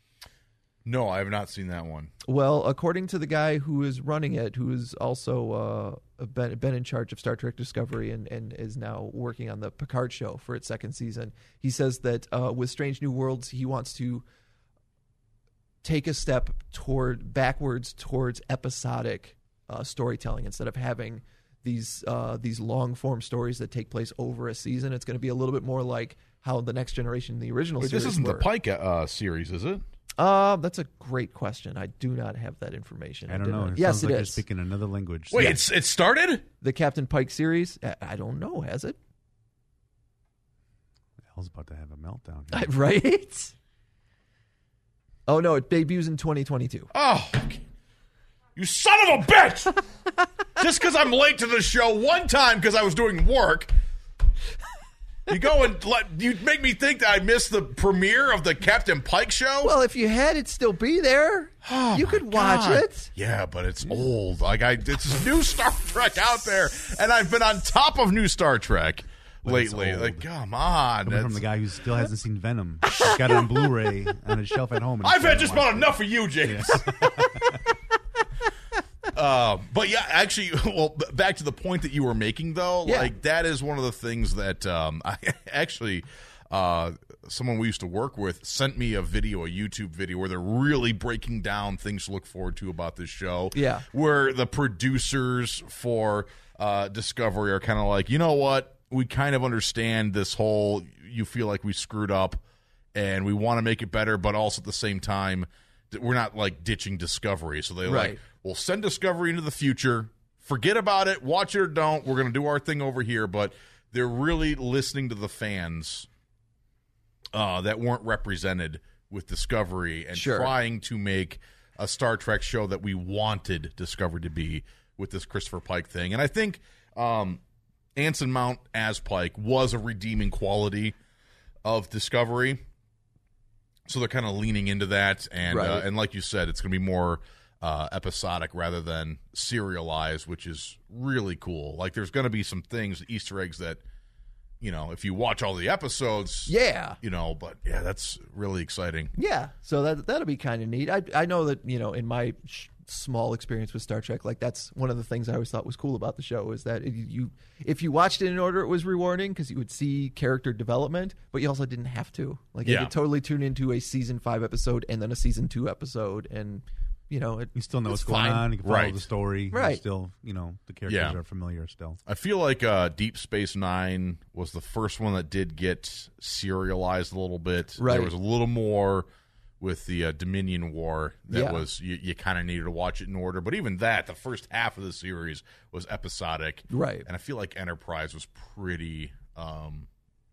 No, I have not seen that one. Well, according to the guy who is running it, who is also uh, been, been in charge of Star Trek Discovery and, and is now working on the Picard show for its second season, he says that uh, with Strange New Worlds, he wants to take a step toward backwards towards episodic uh, storytelling instead of having these uh, these long form stories that take place over a season. It's going to be a little bit more like how the Next Generation, the original Wait, series, this isn't were. the Pike uh, series, is it? Uh, that's a great question. I do not have that information. I don't did know. not- It Yes, sounds it like you're is. speaking another language. Wait, Yeah. it's it started? The Captain Pike series? I- I don't know. Has it? Hell's about to have a meltdown. here. Right? Oh, no. It debuts in twenty twenty-two. Oh, you son of a bitch! Just because I'm late to the show one time because I was doing work, you go and let you make me think that I missed the premiere of the Captain Pike show. Well, if you had it still be there, Oh, you my could watch God. it. Yeah, but it's old. Like I, it's new Star Trek out there, and I've been on top of new Star Trek But it's lately. old. Like, come on! Coming from That's- the guy who still hasn't seen Venom. He's got it on Blu-ray on his shelf at home. and he I've still had just hasn't about watched enough of you, James. uh, but yeah, actually, well, b- back to the point that you were making, though. Yeah. Like that is one of the things that um, I actually. Uh, someone we used to work with sent me a video, a YouTube video, where they're really breaking down things to look forward to about this show. Yeah. Where the producers for uh, Discovery are kind of like, you know what? We kind of understand this whole, you feel like we screwed up and we want to make it better, but also at the same time, th- we're not like ditching Discovery. So they're Right. like, we'll send Discovery into the future. Forget about it. Watch it or don't. We're going to do our thing over here. But they're really listening to the fans uh, that weren't represented with Discovery and Sure. trying to make a Star Trek show that we wanted Discovery to be with this Christopher Pike thing. And I think um, Anson Mount as Pike was a redeeming quality of Discovery. So they're kind of leaning into that. And, Right. uh, and like you said, it's going to be more uh, episodic rather than serialized, which is really cool. Like there's going to be some things, Easter eggs that, you know, if you watch all the episodes, Yeah. you know, but yeah, that's really exciting. Yeah, so that that'll be kind of neat. I I know that, you know, in my sh- small experience with Star Trek, like that's one of the things I always thought was cool about the show is that it, you if you watched it in order, it was rewarding because you would see character development, but you also didn't have to. Like you Yeah. could totally tune into a season five episode and then a season two episode, and you know it. You still know it's what's going fine. on. You can follow Right. the story. You Right. Still, you know, the characters Yeah. are familiar still. I feel like uh, Deep Space Nine was the first one that did get serialized a little bit. Right. There was a little more with the uh, Dominion War that Yeah. was you, you kind of needed to watch it in order. But even that, the first half of the series was episodic, Right. And I feel like Enterprise was pretty. Um,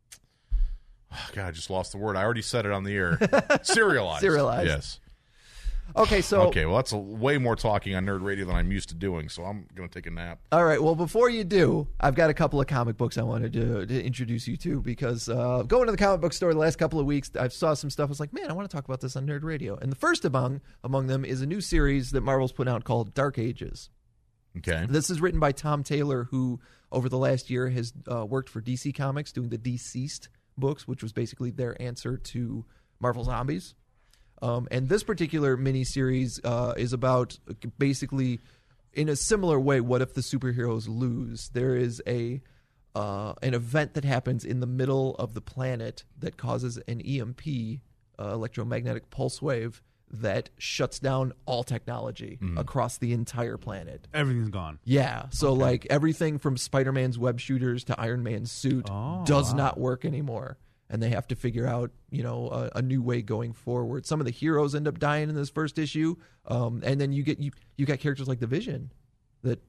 oh God, I just lost the word. I already said it on the air. Serialized. Serialized. Yes. Okay, so Okay, well, that's a, way more talking on Nerd Radio than I'm used to doing, so I'm going to take a nap. all right. Well, before you do, I've got a couple of comic books I wanted to, to introduce you to because uh, going to the comic book store the last couple of weeks, I saw some stuff. I was like, man, I want to talk about this on Nerd Radio. And the first among among them is a new series that Marvel's put out called Dark Ages. Okay. This is written by Tom Taylor, who over the last year has uh, worked for D C Comics doing the Deceased books, which was basically their answer to Marvel Zombies. Um, and this particular miniseries uh, is about basically, in a similar way, what if the superheroes lose? There is a uh, an event that happens in the middle of the planet that causes an E M P, uh, electromagnetic pulse wave, that shuts down all technology across the entire planet. Everything's gone. Yeah, so like everything from Spider-Man's web shooters to Iron Man's suit Oh, does wow. not work anymore. And they have to figure out, you know, a, a new way going forward. Some of the heroes end up dying in this first issue, um, and then you get you you got characters like the Vision, that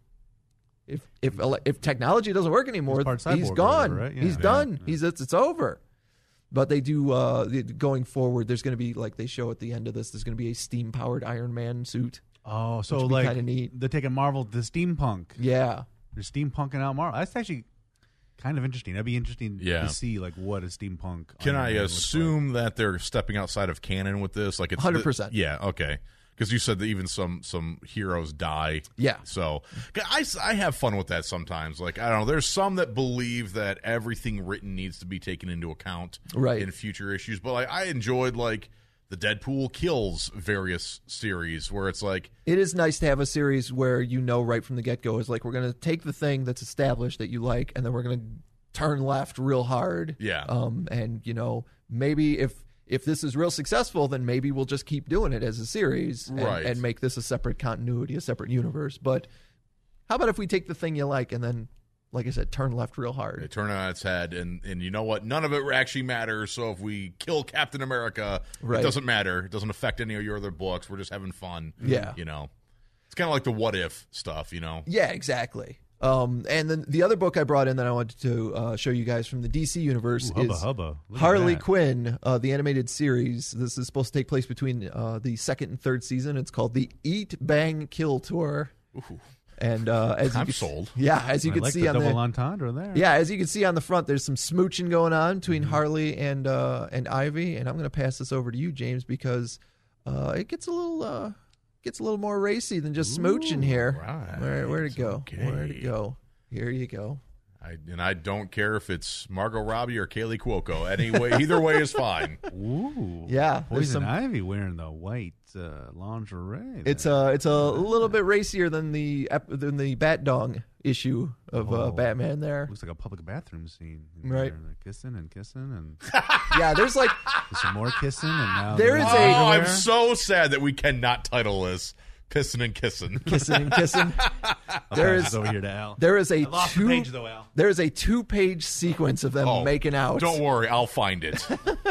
if if ele- if technology doesn't work anymore, He's part he's cyborg or gone. whatever, right? Yeah. He's Yeah. done. Yeah. He's it's, it's over. But they do uh, the- going forward. There's going to be, like they show at the end of this, there's going to be a steam powered Iron Man suit. Oh, so Which would be like kinda neat. they're taking Marvel to steampunk. Yeah. They're steampunking out Marvel. That's actually kind of interesting. That'd be interesting Yeah. to see like what a steampunk. Can Iron I Man looks assume that they're stepping outside of canon with this? Like it's one hundred percent. Yeah, okay. Because you said that even some some heroes die. Yeah. So I, I have fun with that sometimes. Like, I don't know. There's some that believe that everything written needs to be taken into account Right. in future issues. But like, I enjoyed like the Deadpool Kills various series where it's like, It is nice to have a series where you know right from the get-go is like, we're going to take the thing that's established that you like, and then we're going to turn left real hard. Yeah. Um, and, you know, maybe if if this is real successful, then maybe we'll just keep doing it as a series and, Right. and make this a separate continuity, a separate universe. But how about if we take the thing you like and then, like I said, turn left real they hard? turn it on its head, and, and you know what? None of it actually matters. So if we kill Captain America, Right. it doesn't matter. It doesn't affect any of your other books. We're just having fun. Yeah. You know, it's kind of like the what if stuff, you know? Yeah, exactly. Um, and then the other book I brought in that I wanted to uh, show you guys from the D C universe Ooh, hubba, is hubba. Look at Harley that. Quinn, uh, the animated series. This is supposed to take place between uh, the second and third season. It's called the Eat, Bang, Kill Tour. Ooh. And uh, as you I'm can, sold. Yeah, as you I can like see the on double the entendre there. yeah, as you can see on the front, there's some smooching going on between Mm-hmm. Harley and uh, and Ivy. And I'm going to pass this over to you, James, because uh, it gets a little uh, gets a little more racy than just smooching here. right. Where where'd it go? Okay. Where'd it go? Here you go. I, and I don't care if it's Margot Robbie or Kaylee Cuoco. Anyway, either way is fine. Ooh. Yeah, there's Poison some- Ivy wearing the white uh, lingerie. It's there. uh, it's a little bit racier than the ep- than the Bat Dong issue of uh, Oh. Batman. There, Looks like a public bathroom scene. Right. They're kissing and kissing and yeah. There's like there's some more kissing and now There they're is Oh, a- underwear. I'm so sad that we cannot title this Pissin' and Kissin'. kissing and kissing. I'll there pass is this over here to Al. there is a I lost the two page though, Al. there is a two page sequence of them Oh, making out. Don't worry, I'll find it.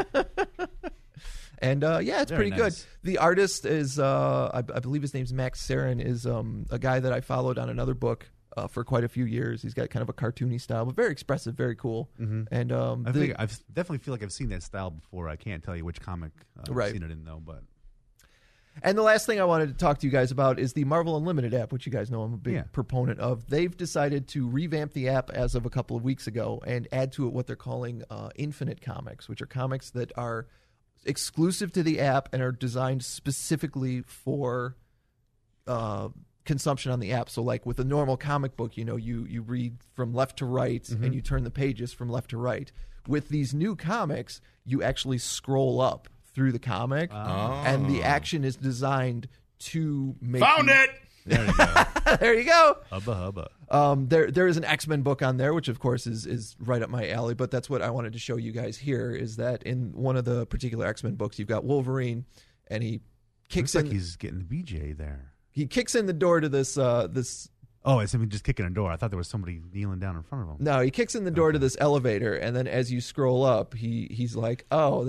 And uh, yeah, it's Very pretty nice. good. The artist is, uh, I, I believe his name's Max Sarin, is um, a guy that I followed on another book uh, for quite a few years. He's got kind of a cartoony style, but very expressive, very cool. Mm-hmm. And um, I the- think I've definitely feel like I've seen that style before. I can't tell you which comic uh, Right. I've seen it in though, but And the last thing I wanted to talk to you guys about is the Marvel Unlimited app, which you guys know I'm a big Yeah. proponent of. They've decided to revamp the app as of a couple of weeks ago and add to it what they're calling uh, Infinite Comics, which are comics that are exclusive to the app and are designed specifically for uh, consumption on the app. So like with a normal comic book, you know, you, you read from left to right and you turn the pages from left to right. With these new comics, you actually scroll up through the comic, and the action is designed to make Found you- it! there you go. There you go. hubba hubba. Um, there there is an X-Men book on there, which of course is is right up my alley. But that's what I wanted to show you guys here. Is that in one of the particular X-Men books, you've got Wolverine, and he kicks Looks in like he's getting the B J there. he kicks in the door to this uh, this Oh, it's him just kicking a door. I thought there was somebody kneeling down in front of him. no, he kicks in the door to this elevator, and then as you scroll up, he he's like, oh, there's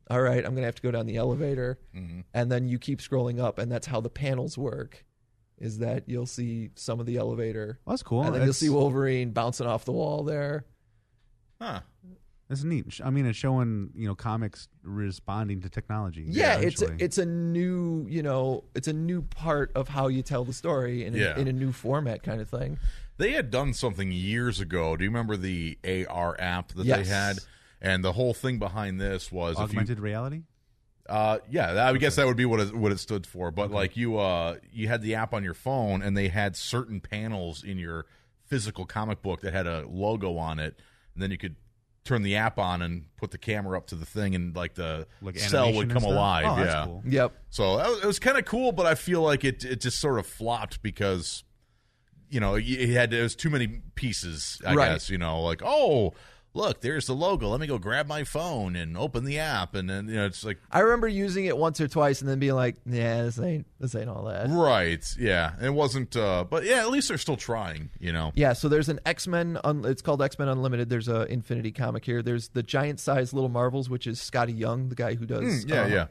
all right, I'm going to have to go down the elevator. Mm-hmm. And then you keep scrolling up, and that's how the panels work, is that you'll see some of the elevator. Well, that's cool. And then That's- you'll see Wolverine bouncing off the wall there. Huh. That's neat. I mean, it's showing, you know, comics responding to technology. Yeah, it's a, eventually. it's a new, you know, it's a new part of how you tell the story in a, Yeah. in a new format kind of thing. They had done something years ago. Do you remember the A R app that Yes. they had? And the whole thing behind this was augmented if you, reality. Uh, yeah, I guess that would be what it, what it stood for. But okay. like you, uh, you had the app on your phone, and they had certain panels in your physical comic book that had a logo on it, and then you could turn the app on and put the camera up to the thing, and like the like cell would come alive. Oh, that's yeah, cool. Yep. So that was, it was kind of cool, but I feel like it it just sort of flopped because, you know, it had it was too many pieces. I right. guess you know, like oh. Look, there's the logo. Let me go grab my phone and open the app, and then you know it's like I remember using it once or twice, and then being like, "Yeah, this ain't this ain't all that." Right? Yeah, it wasn't. Uh, but yeah, at least they're still trying. You know. Yeah. So there's an X-Men. Un- it's called X-Men Unlimited. There's a Infinity comic here. There's the giant-sized Little Marvels, which is Scotty Young, the guy who does. Mm, yeah, uh, yeah.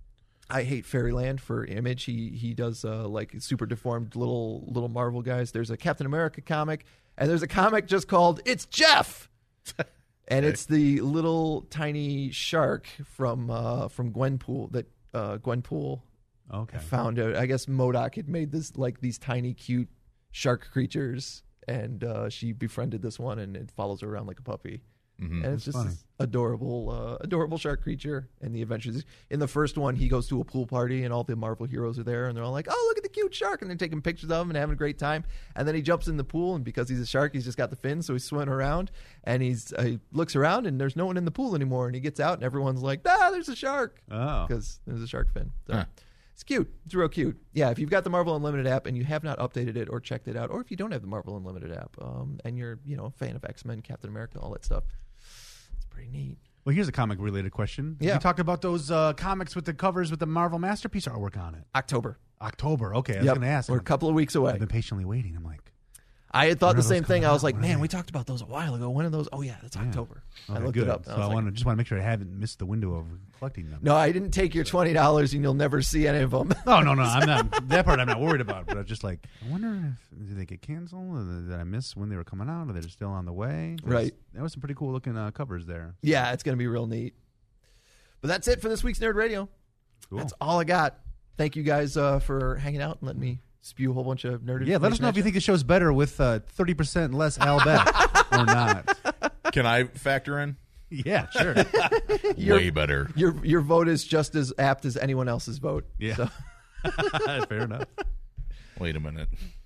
I Hate Fairyland for Image. He he does uh, like super deformed little little Marvel guys. There's a Captain America comic, and there's a comic just called It's Jeff. And it's the little tiny shark from uh, from Gwenpool that uh, Gwenpool okay. found out. I guess MODOK had made this like these tiny cute shark creatures, and uh, she befriended this one, and it follows her around like a puppy. Mm-hmm. And it's That's just funny. this adorable, uh, adorable shark creature. And the adventures. In the first one, he goes to a pool party, and all the Marvel heroes are there, and they're all like, "Oh, look at the cute shark!" And they're taking pictures of him and having a great time. And then he jumps in the pool, and because he's a shark, he's just got the fins, so he's swimming around. And he's uh, he looks around, and there's no one in the pool anymore. And he gets out, and everyone's like, "Ah, there's a shark!" Oh, because there's a shark fin. So. Huh. It's cute. It's real cute. Yeah, if you've got the Marvel Unlimited app and you have not updated it or checked it out, or if you don't have the Marvel Unlimited app um, and you're, you know, a fan of X-Men, Captain America, all that stuff, it's pretty neat. Well, here's a comic-related question. Yeah. You talked about those uh, comics with the covers with the Marvel Masterpiece artwork on it. October. October. Okay, I was Yep. going to ask. We're a couple of weeks away. I've been patiently waiting. I'm like, I had thought when the are same those thing. coming I was out? like, When are man, they? we talked about those a while ago. When are those? Oh, yeah, that's Yeah. October. I okay, looked good. it up. So I I, was like, want to just want to make sure I haven't missed the window of collecting them. no, I didn't take your twenty dollars and you'll never see any of them. Oh no, no, I'm not. That part I'm not worried about. But I was just like, I wonder if did they get canceled? Or did I miss when they were coming out? Or they're still on the way? 'Cause Right. There was some pretty cool looking uh, covers there. Yeah, it's going to be real neat. But that's it for this week's Nerd Radio. Cool. That's all I got. Thank you guys uh, for hanging out and letting me spew a whole bunch of nerd Yeah, let us know if you think the show's better with uh, thirty percent less Al Beck or not. Can I factor in? Yeah, sure. Way better. Your your vote is just as apt as anyone else's vote. Yeah. So. Fair enough. Wait a minute.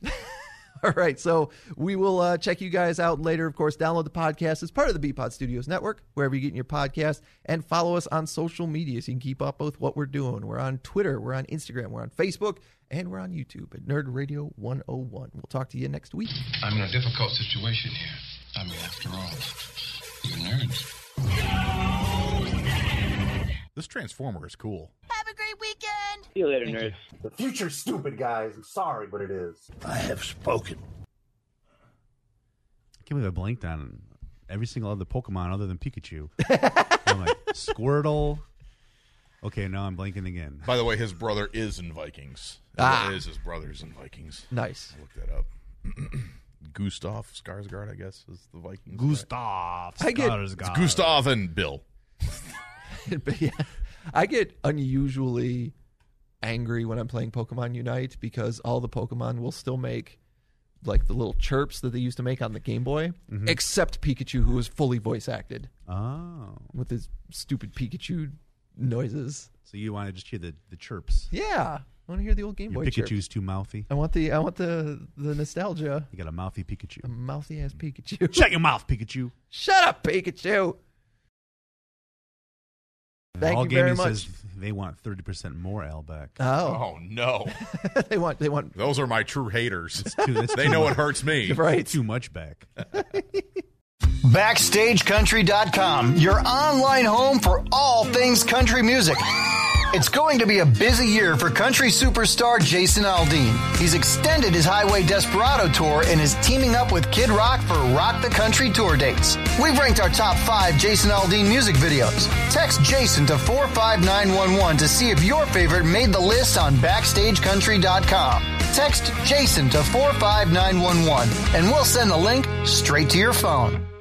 All right, so we will uh, check you guys out later. Of course, download the podcast as part of the B-Pod Studios Network, wherever you're getting your podcast, and follow us on social media so you can keep up with what we're doing. We're on Twitter, we're on Instagram, we're on Facebook, and we're on YouTube at Nerd Radio one oh one. We'll talk to you next week. I'm in a difficult situation here. I mean, after all, you're nerds. This Transformer is cool. Have a great weekend. See you later, nerds. The future's stupid, guys. I'm sorry, but it is. I have spoken. I can't believe I blanked on every single other Pokemon other than Pikachu. I'm like, Squirtle. Okay, now I'm blanking again. By the way, his brother is in Vikings. Ah. It is his brother's in Vikings. Nice. I looked that up. Gustav Skarsgård, I guess, is the Vikings. Gustav I get- Skarsgård. It's Gustav and Bill. But yeah, I get unusually angry when I'm playing Pokemon Unite because all the Pokemon will still make like the little chirps that they used to make on the Game Boy, Mhm. except Pikachu, who was fully voice acted Oh. with his stupid Pikachu noises. So you want to just hear the, the chirps. Yeah, I want to hear the old Game Your Boy Pikachu's chirps. too mouthy. I want the I want the the nostalgia. You got a mouthy Pikachu. A mouthy ass Pikachu. Shut your mouth, Pikachu. Shut up, Pikachu. Thank All you very Gaming much. says they want thirty percent more Al Beck. Oh, Oh, no. they want they want Those are my true haters. It's too, it's They too know much. it hurts me. right. Too much back. Backstage Country dot com, your online home for all things country music. It's going to be a busy year for country superstar Jason Aldean. He's extended his Highway Desperado tour and is teaming up with Kid Rock for Rock the Country tour dates. We've ranked our top five Jason Aldean music videos. Text Jason to four five nine one one to see if your favorite made the list on backstage country dot com. Text Jason to four five nine one one and we'll send the link straight to your phone.